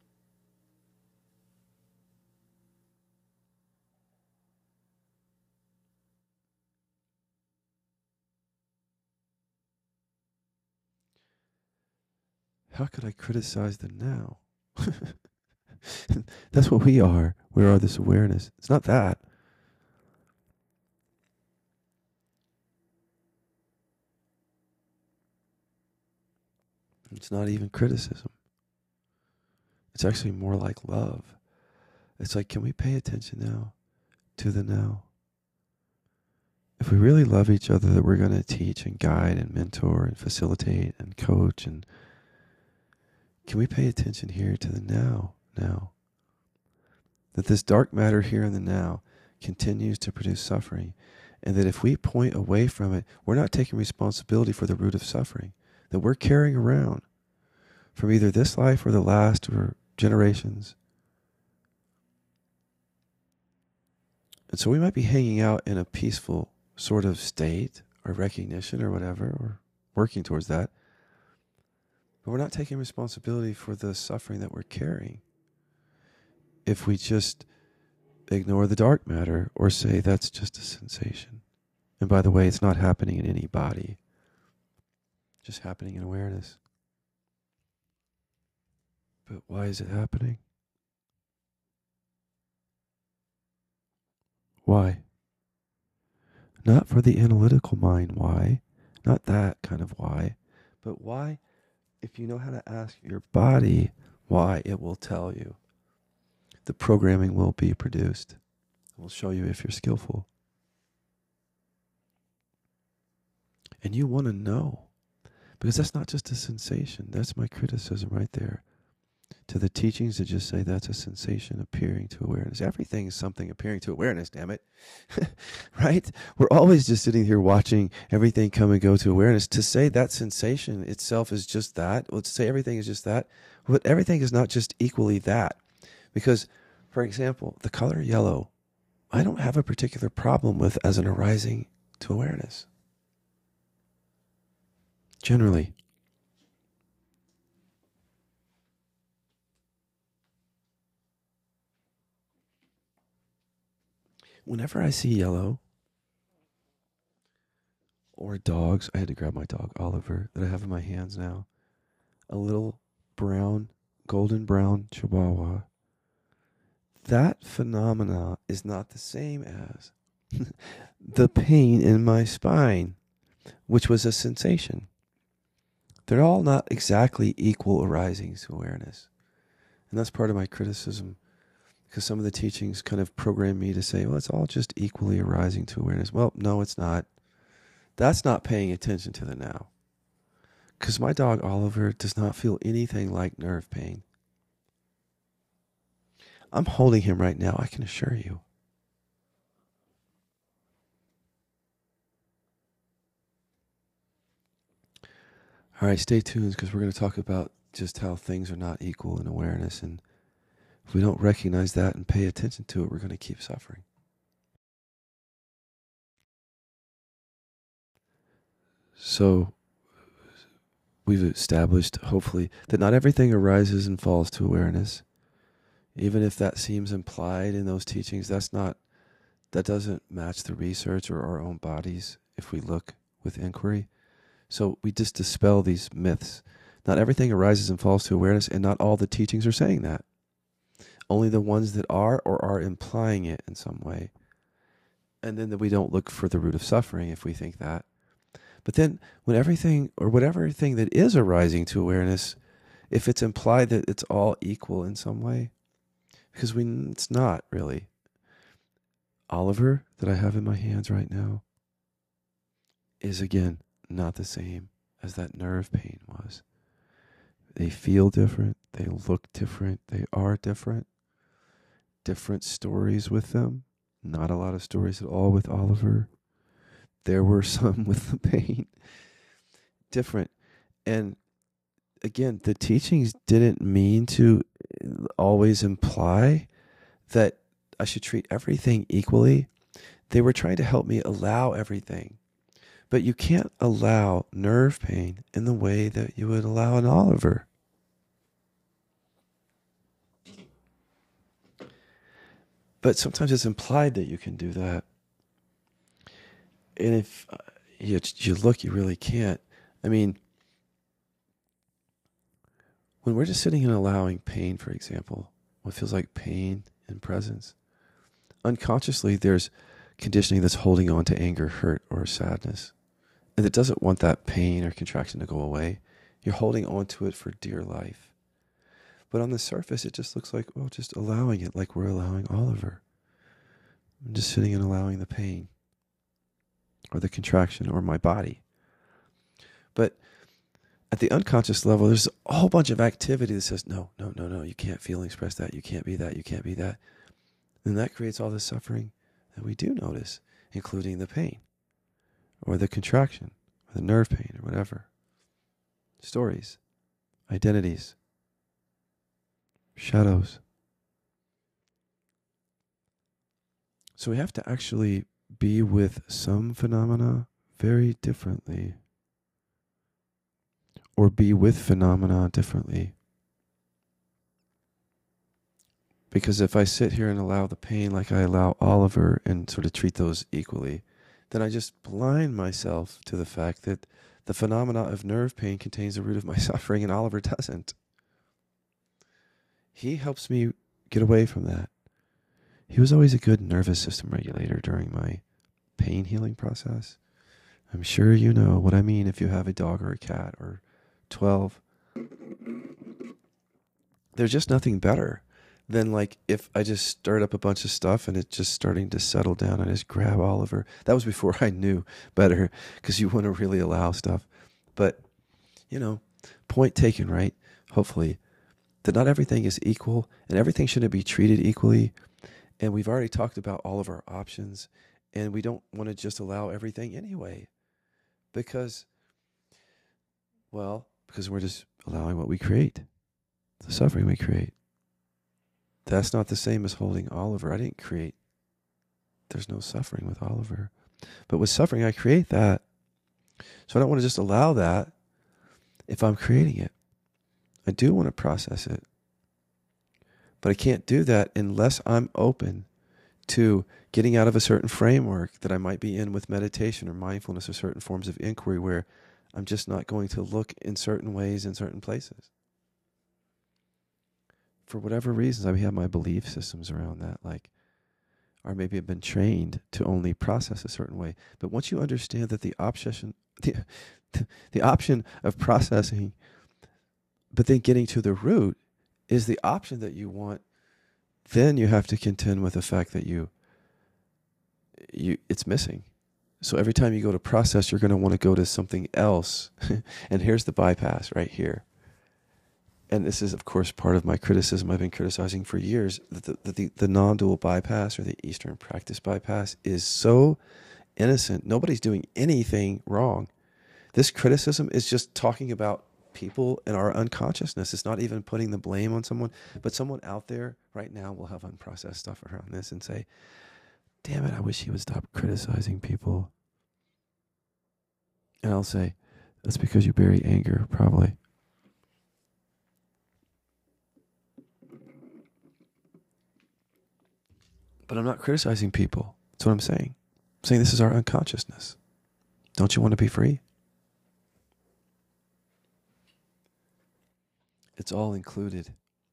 How could I criticize the now? That's what we are. We are this awareness. It's not that. It's not even criticism. It's actually more like love. It's like, can we pay attention now to the now? If we really love each other, that we're going to teach and guide and mentor and facilitate and coach, and can we pay attention here to the now, now? That this dark matter here in the now continues to produce suffering, and that if we point away from it, we're not taking responsibility for the root of suffering that we're carrying around from either this life or the last or generations. And so we might be hanging out in a peaceful sort of state or recognition or whatever, or working towards that. But we're not taking responsibility for the suffering that we're carrying if we just ignore the dark matter or say that's just a sensation. And by the way, it's not happening in any body, just happening in awareness. But why is it happening? Why? Not for the analytical mind, why? Not that kind of why. But why? If you know how to ask your body why, it will tell you. the programming will be produced. We'll show you if you're skillful. And you want to know, because that's not just a sensation. That's my criticism right there. To the teachings that just say that's a sensation appearing to awareness. Everything is something appearing to awareness, damn it. Right? We're always just sitting here watching everything come and go to awareness. To say that sensation itself is just that, well, to say everything is just that, but everything is not just equally that. Because, for example, the color yellow, I don't have a particular problem with as an arising to awareness. Generally. Whenever I see yellow or dogs, I had to grab my dog, Oliver, that I have in my hands now, a little brown, golden brown Chihuahua, that phenomena is not the same as the pain in my spine, which was a sensation. They're all not exactly equal arisings to awareness. And that's part of my criticism, because some of the teachings kind of program me to say, well, it's all just equally arising to awareness. Well, no, it's not. That's not paying attention to the now. Because my dog, Oliver, does not feel anything like nerve pain. I'm holding him right now, I can assure you. All right, stay tuned, because we're going to talk about just how things are not equal in awareness. And if we don't recognize that and pay attention to it, we're going to keep suffering. So we've established, hopefully, that not everything arises and falls to awareness. Even if that seems implied in those teachings, that's not, that doesn't match the research or our own bodies if we look with inquiry. So we just dispel these myths. Not everything arises and falls to awareness, and not all the teachings are saying that. Only the ones that are or are implying it in some way. And then that we don't look for the root of suffering if we think that. But then when everything, or whatever thing that is arising to awareness, if it's implied that it's all equal in some way, because we, it's not really. Oliver, that I have in my hands right now, is again not the same as that nerve pain was. They feel different, they look different, they are different. Different stories with them. Not a lot of stories at all with Oliver. There were some with the pain. Different. And again, the teachings didn't mean to always imply that I should treat everything equally. They were trying to help me allow everything. But you can't allow nerve pain in the way that you would allow an Oliver. But sometimes it's implied that you can do that. And if uh, you, you look, you really can't. I mean, when we're just sitting and allowing pain, for example, what feels like pain and presence, unconsciously there's conditioning that's holding on to anger, hurt, or sadness. And it doesn't want that pain or contraction to go away. You're holding on to it for dear life. But on the surface, it just looks like, well, just allowing it like we're allowing Oliver. I'm just sitting and allowing the pain or the contraction or my body. But at the unconscious level, there's a whole bunch of activity that says, no, no, no, no, you can't feel and express that. You can't be that. You can't be that. And that creates all the suffering that we do notice, including the pain or the contraction or the nerve pain or whatever. Stories, identities, shadows. So we have to actually be with some phenomena very differently, or be with phenomena differently. Because if I sit here and allow the pain like I allow Oliver and sort of treat those equally, then I just blind myself to the fact that the phenomena of nerve pain contains the root of my suffering and Oliver doesn't. He helps me get away from that. He was always a good nervous system regulator during my pain healing process. I'm sure you know what I mean if you have a dog or a cat or twelve. There's just nothing better than like if I just stirred up a bunch of stuff and it's just starting to settle down. I just grab Oliver. That was before I knew better, because you want to really allow stuff. But, you know, point taken, right? Hopefully, that not everything is equal and everything shouldn't be treated equally. And we've already talked about all of our options, and we don't want to just allow everything anyway, because, well, because we're just allowing what we create, the suffering we create. That's not the same as holding Oliver. I didn't create. There's no suffering with Oliver. But with suffering, I create that. So I don't want to just allow that if I'm creating it. I do want to process it. But I can't do that unless I'm open to getting out of a certain framework that I might be in with meditation or mindfulness or certain forms of inquiry, where I'm just not going to look in certain ways in certain places. For whatever reasons, I have my belief systems around that, like, or maybe I've been trained to only process a certain way. But once you understand that the obsession, the, the option of processing, but then getting to the root is the option that you want, then you have to contend with the fact that you, you it's missing. So every time you go to process, you're going to want to go to something else. And here's the bypass right here. And this is, of course, part of my criticism. I've been criticizing for years that the, the, the, the non-dual bypass, or the Eastern practice bypass, is so innocent. Nobody's doing anything wrong. This criticism is just talking about people and our unconsciousness. It's not even putting the blame on someone, but someone out there right now will have unprocessed stuff around this and say, damn it, I wish he would stop criticizing people. And I'll say, that's because you bury anger, probably. But I'm not criticizing people. That's what I'm saying. I'm saying this is our unconsciousness. Don't you want to be free? It's all included.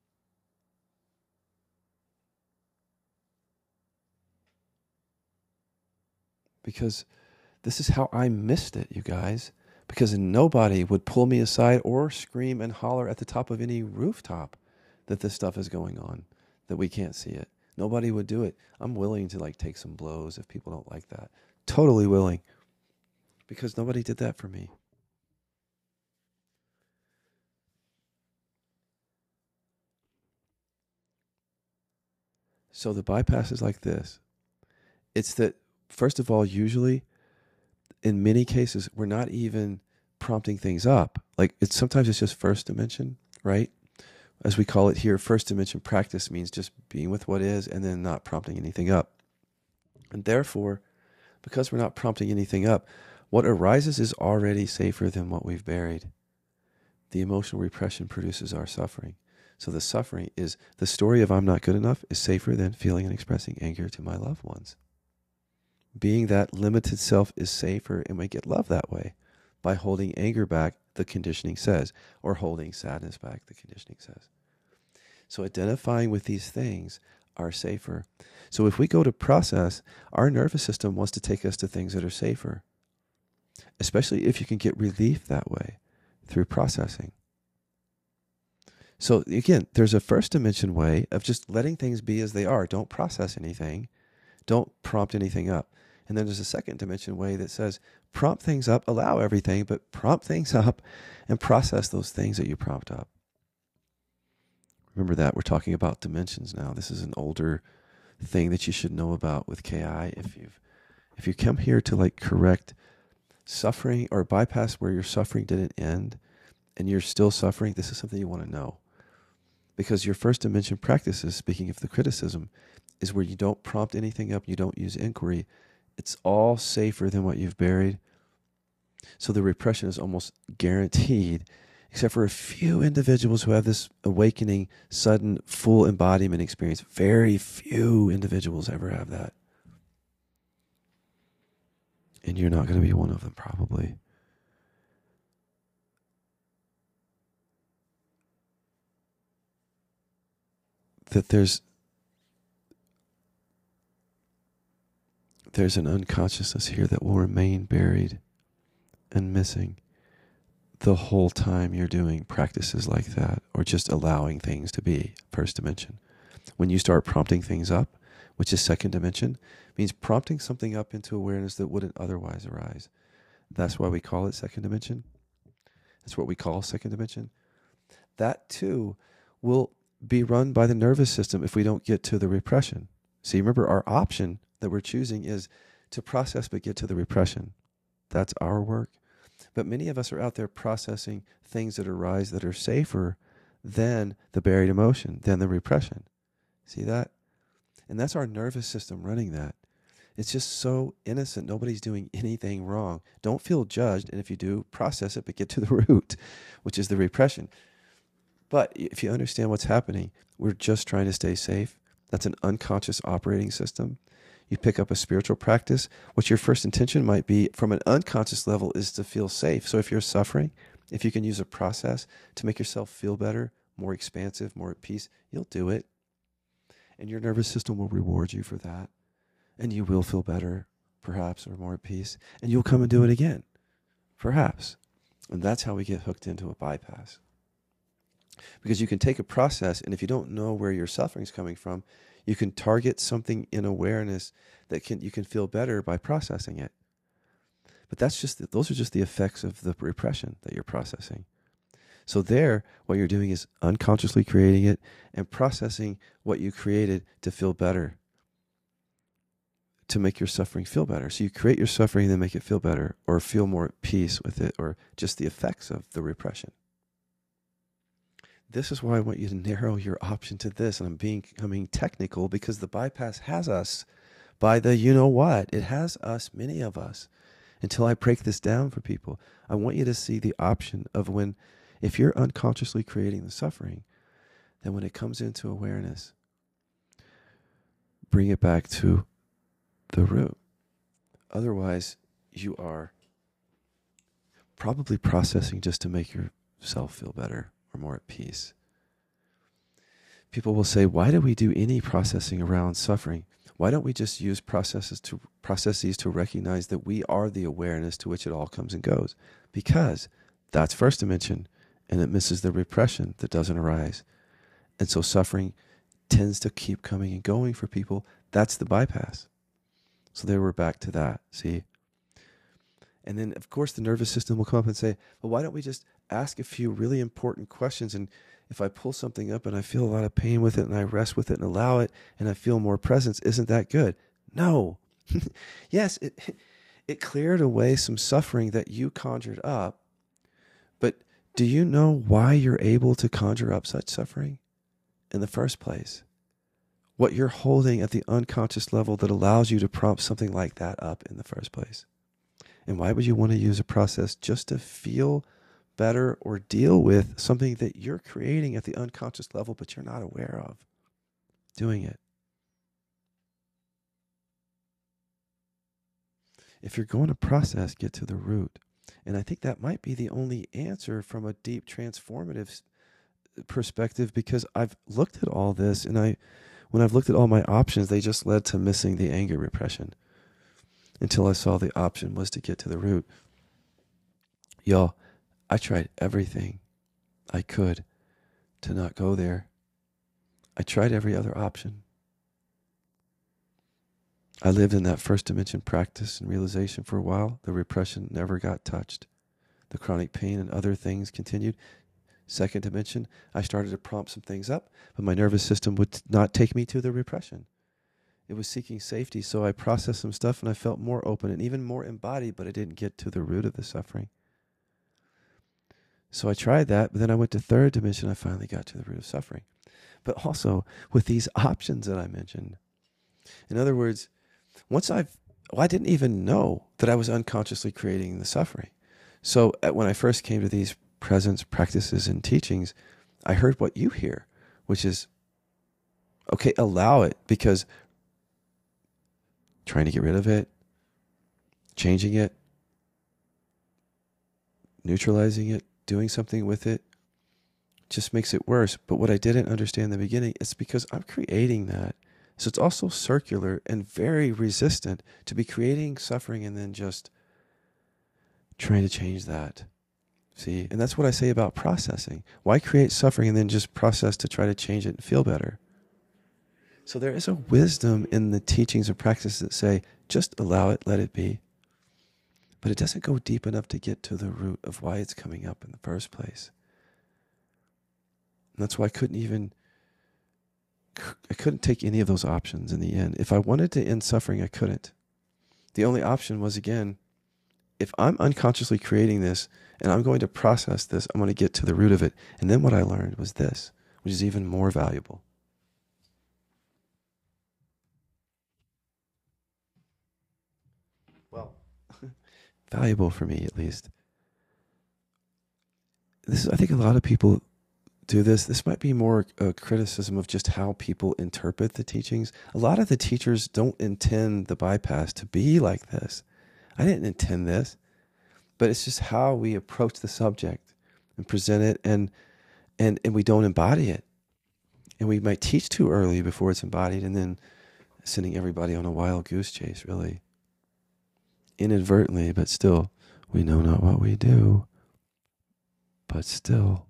Because this is how I missed it, you guys. Because nobody would pull me aside or scream and holler at the top of any rooftop that this stuff is going on, that we can't see it. Nobody would do it. I'm willing to like take some blows if people don't like that. Totally willing. Because nobody did that for me. So the bypass is like this. It's that, first of all, usually, in many cases, we're not even prompting things up. Like, it's sometimes it's just first dimension, right? As we call it here, first dimension practice means just being with what is and then not prompting anything up. And therefore, because we're not prompting anything up, what arises is already safer than what we've buried. The emotional repression produces our suffering. So the suffering is, the story of I'm not good enough is safer than feeling and expressing anger to my loved ones. Being that limited self is safer, and we get love that way. By holding anger back, the conditioning says, or holding sadness back, the conditioning says. So identifying with these things are safer. So if we go to process, our nervous system wants to take us to things that are safer, especially if you can get relief that way through processing. So again, there's a first dimension way of just letting things be as they are. Don't process anything. Don't prompt anything up. And then there's a second dimension way that says, prompt things up, allow everything, but prompt things up and process those things that you prompt up. Remember that we're talking about dimensions now. This is an older thing that you should know about with K I. If you've, if you come here to like correct suffering or bypass where your suffering didn't end and you're still suffering, this is something you want to know. Because your first dimension practices, speaking of the criticism, is where you don't prompt anything up, you don't use inquiry. It's all safer than what you've buried. So the repression is almost guaranteed, except for a few individuals who have this awakening, sudden, full embodiment experience. Very few individuals ever have that. And you're not going to be one of them, probably. That there's there's an unconsciousness here that will remain buried and missing the whole time you're doing practices like that, or just allowing things to be, first dimension. when you start prompting things up, which is second dimension, means prompting something up into awareness that wouldn't otherwise arise. That's why we call it second dimension. That's what we call second dimension. That too will be run by the nervous system if we don't get to the repression. See, remember, our option that we're choosing is to process but get to the repression. That's our work. But many of us are out there processing things that arise that are safer than the buried emotion, than the repression. See that? And that's our nervous system running that. It's just so innocent. Nobody's doing anything wrong. Don't feel judged. And if you do, process it, but get to the root, which is the repression. But if you understand what's happening, we're just trying to stay safe. That's an unconscious operating system. You pick up a spiritual practice, what your first intention might be from an unconscious level is to feel safe. So if you're suffering, if you can use a process to make yourself feel better, more expansive, more at peace, you'll do it. And your nervous system will reward you for that. And you will feel better, perhaps, or more at peace. And you'll come and do it again, perhaps. And that's how we get hooked into a bypass. Because you can take a process, and if you don't know where your suffering is coming from, you can target something in awareness that can you can feel better by processing it. But that's just the, those are just the effects of the repression that you're processing. So there, what you're doing is unconsciously creating it and processing what you created to feel better, to make your suffering feel better. So you create your suffering and then make it feel better, or feel more at peace with it, or just the effects of the repression. This is why I want you to narrow your option to this. And I'm being, becoming technical because the bypass has us by the you know what. It has us, many of us. Until I break this down for people, I want you to see the option of when, if you're unconsciously creating the suffering, then when it comes into awareness, bring it back to the root. Otherwise, you are probably processing just to make yourself feel better or more at peace. People will say, why do we do any processing around suffering? Why don't we just use processes to processes to recognize that we are the awareness to which it all comes and goes? Because that's first dimension, and it misses the repression that doesn't arise. And so suffering tends to keep coming and going for people. That's the bypass. So there we're back to that, see? And then, of course, the nervous system will come up and say, well, why don't we just ask a few really important questions? And if I pull something up and I feel a lot of pain with it and I rest with it and allow it and I feel more presence, isn't that good? No. Yes, it it cleared away some suffering that you conjured up. But do you know why you're able to conjure up such suffering in the first place? What you're holding at the unconscious level that allows you to prompt something like that up in the first place. And why would you want to use a process just to feel better or deal with something that you're creating at the unconscious level but you're not aware of doing it? If you're going to process, get to the root. And I think that might be the only answer from a deep transformative perspective, because I've looked at all this, and I, when I've looked at all my options, they just led to missing the anger repression until I saw the option was to get to the root. Y'all, I tried everything I could to not go there. I tried every other option. I lived in that first dimension practice and realization for a while. The repression never got touched. The chronic pain and other things continued. Second dimension, I started to prompt some things up, but my nervous system would not take me to the repression. It was seeking safety, so I processed some stuff and I felt more open and even more embodied, but I didn't get to the root of the suffering. So I tried that, but then I went to third dimension. I finally got to the root of suffering. But also with these options that I mentioned. In other words, once I've, well, I didn't even know that I was unconsciously creating the suffering. So at, when I first came to these presence practices and teachings, I heard what you hear, which is, okay, allow it, because trying to get rid of it, changing it, neutralizing it, doing something with it, just makes it worse. But what I didn't understand in the beginning is because I'm creating that. So it's also circular and very resistant to be creating suffering and then just trying to change that. See? And that's what I say about processing. Why create suffering and then just process to try to change it and feel better? So there is a wisdom in the teachings or practices that say, just allow it, let it be. But it doesn't go deep enough to get to the root of why it's coming up in the first place. And that's why I couldn't even, I couldn't take any of those options in the end. If I wanted to end suffering, I couldn't. The only option was, again, if I'm unconsciously creating this and I'm going to process this, I'm going to get to the root of it. And then what I learned was this, which is even more valuable. Well, valuable for me at least. This is, I think a lot of people do this. This might be more a criticism of just how people interpret the teachings. A lot of the teachers don't intend the bypass to be like this. I didn't intend this, but it's just how we approach the subject and present it, and and and we don't embody it. And we might teach too early before it's embodied, and then sending everybody on a wild goose chase, really. Inadvertently, but still, we know not what we do, but still.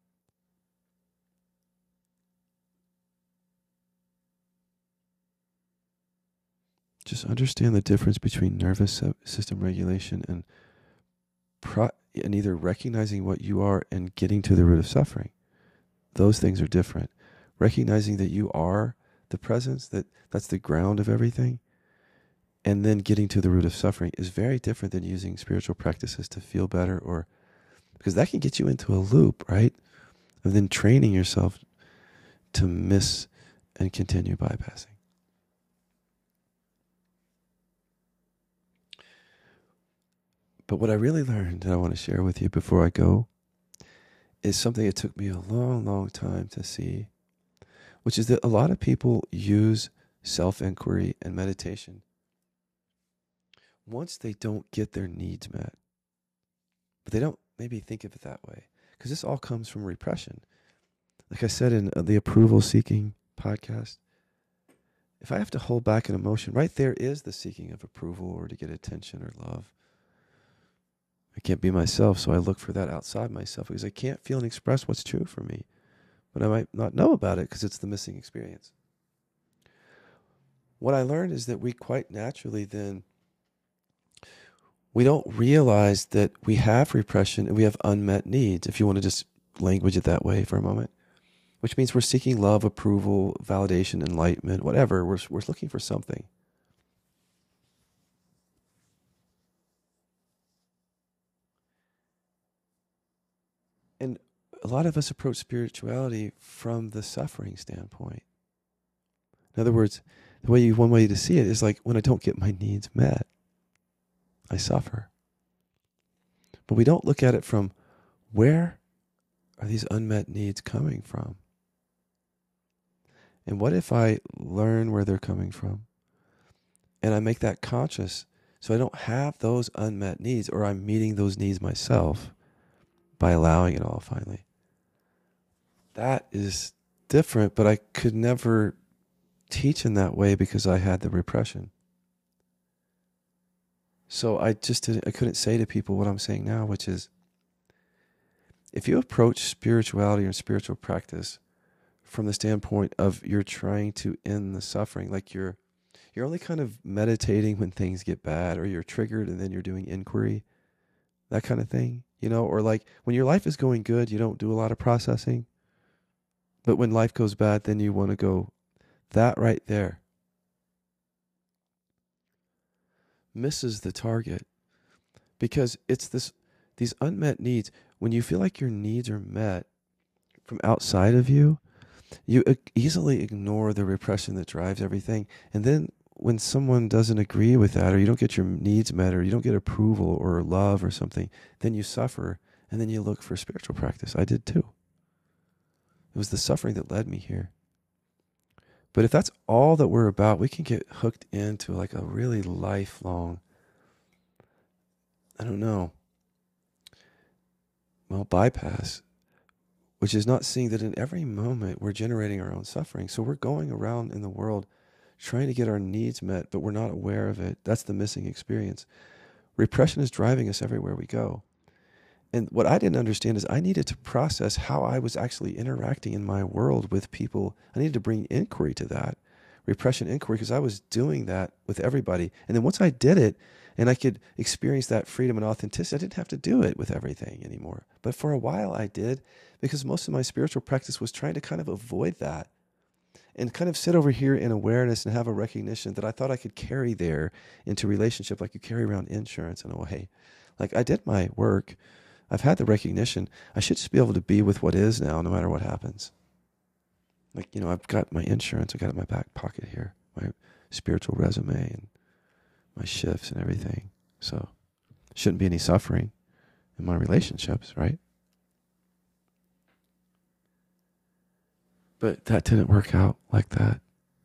Just understand the difference between nervous system regulation and pro- and either recognizing what you are and getting to the root of suffering. Those things are different. Recognizing that you are the presence, that that's the ground of everything, and then getting to the root of suffering is very different than using spiritual practices to feel better, or because that can get you into a loop, right? Of then training yourself to miss and continue bypassing. But what I really learned that I want to share with you before I go is something that took me a long, long time to see, which is that a lot of people use self-inquiry and meditation once they don't get their needs met. But they don't maybe think of it that way, because this all comes from repression. Like I said in the Approval Seeking podcast, if I have to hold back an emotion, right there is the seeking of approval or to get attention or love. I can't be myself, so I look for that outside myself because I can't feel and express what's true for me. But I might not know about it because it's the missing experience. What I learned is that we quite naturally then, we don't realize that we have repression and we have unmet needs, if you want to just language it that way for a moment, which means we're seeking love, approval, validation, enlightenment, whatever. We're, we're looking for something. And a lot of us approach spirituality from the suffering standpoint. In other words, the way you, one way to see it is like, when I don't get my needs met, I suffer. But we don't look at it from, where are these unmet needs coming from? And what if I learn where they're coming from and I make that conscious so I don't have those unmet needs, or I'm meeting those needs myself by allowing it all finally? That is different, but I could never teach in that way because I had the repression. So I just didn't, I couldn't say to people what I'm saying now, which is, if you approach spirituality or spiritual practice from the standpoint of you're trying to end the suffering, like you're you're only kind of meditating when things get bad, or you're triggered and then you're doing inquiry, that kind of thing, you know, or like when your life is going good, you don't do a lot of processing, but when life goes bad, then you want to go, that right there misses the target, because it's this these unmet needs. When you feel like your needs are met from outside of you, you easily ignore the repression that drives everything. And then when someone doesn't agree with that, or you don't get your needs met, or you don't get approval or love or something, then you suffer, and then you look for spiritual practice. I did too. It was the suffering that led me here. But if that's all that we're about, we can get hooked into like a really lifelong, I don't know, well, bypass, which is not seeing that in every moment we're generating our own suffering. So we're going around in the world trying to get our needs met, but we're not aware of it. That's the missing experience. Repression is driving us everywhere we go. And what I didn't understand is I needed to process how I was actually interacting in my world with people. I needed to bring inquiry to that. repression inquiry because I was doing that with everybody. And then once I did it and I could experience that freedom and authenticity, I didn't have to do it with everything anymore. But for a while I did, because most of my spiritual practice was trying to kind of avoid that and kind of sit over here in awareness and have a recognition that I thought I could carry there into relationship, like you carry around insurance in a way. Like I did my work. I've had the recognition. I should just be able to be with what is now, no matter what happens. Like, you know, I've got my insurance. I got it in my back pocket here, my spiritual resume and my shifts and everything. So shouldn't be any suffering in my relationships, right? But that didn't work out like that.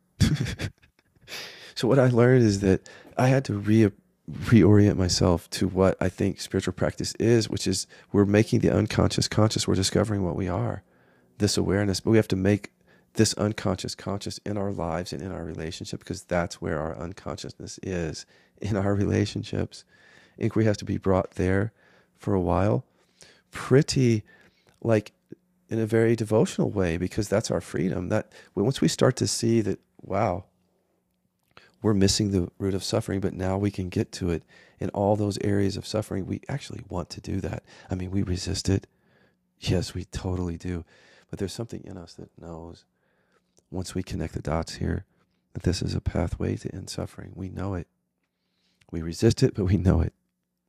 So what I learned is that I had to re reorient myself to what I think spiritual practice is, which is we're making the unconscious conscious. We're discovering what we are, this awareness. But we have to make this unconscious conscious in our lives and in our relationship, because that's where our unconsciousness is, in our relationships. Inquiry has to be brought there for a while, pretty like in a very devotional way, because that's our freedom. That once we start to see that, wow, we're missing the root of suffering, but now we can get to it in all those areas of suffering. We actually want to do that. I mean, we resist it. Yes, we totally do. But there's something in us that knows, once we connect the dots here, that this is a pathway to end suffering. We know it. We resist it, but we know it.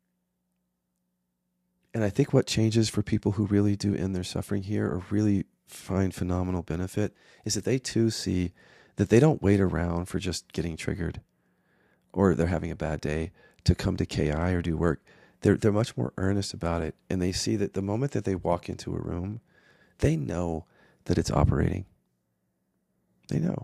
And I think what changes for people who really do end their suffering here, or really find phenomenal benefit, is that they too see that they don't wait around for just getting triggered or they're having a bad day to come to K I or do work. They're, they're much more earnest about it. And they see that the moment that they walk into a room, they know that it's operating. They know.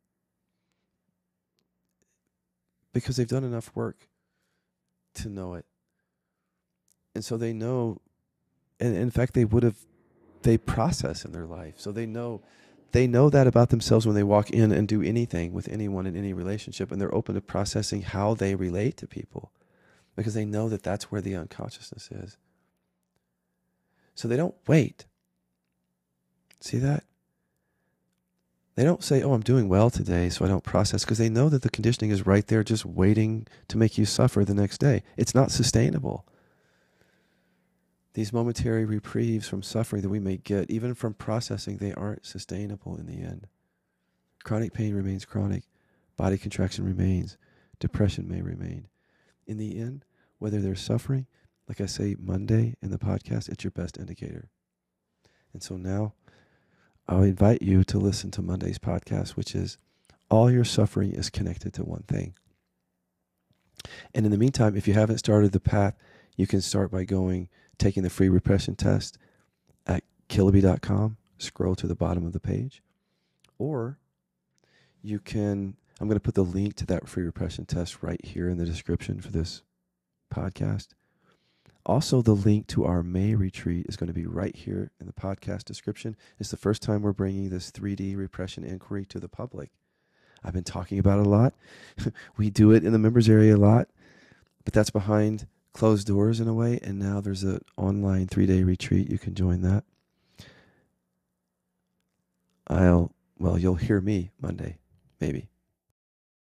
Because they've done enough work to know it. And so they know, and in fact, they would have, they process in their life. So they know, they know that about themselves when they walk in and do anything with anyone in any relationship, and they're open to processing how they relate to people, because they know that that's where the unconsciousness is. So they don't wait. See that? They don't say, oh, I'm doing well today, so I don't process, because they know that the conditioning is right there just waiting to make you suffer the next day. It's not sustainable. These momentary reprieves from suffering that we may get, even from processing, they aren't sustainable in the end. Chronic pain remains chronic. Body contraction remains. Depression may remain. In the end, whether there's suffering, like I say Monday in the podcast, it's your best indicator. And so now, I'll invite you to listen to Monday's podcast, which is all your suffering is connected to one thing. And in the meantime, if you haven't started the path, you can start by going, taking the free repression test at killaby dot com. Scroll to the bottom of the page. Or you can, I'm going to put the link to that free repression test right here in the description for this podcast. Also, the link to our May retreat is going to be right here in the podcast description. It's the first time we're bringing this three D repression inquiry to the public. I've been talking about it a lot. We do it in the members area a lot, but that's behind closed doors in a way. And now there's an online three-day retreat. You can join that. I'll, well, you'll hear me Monday, maybe.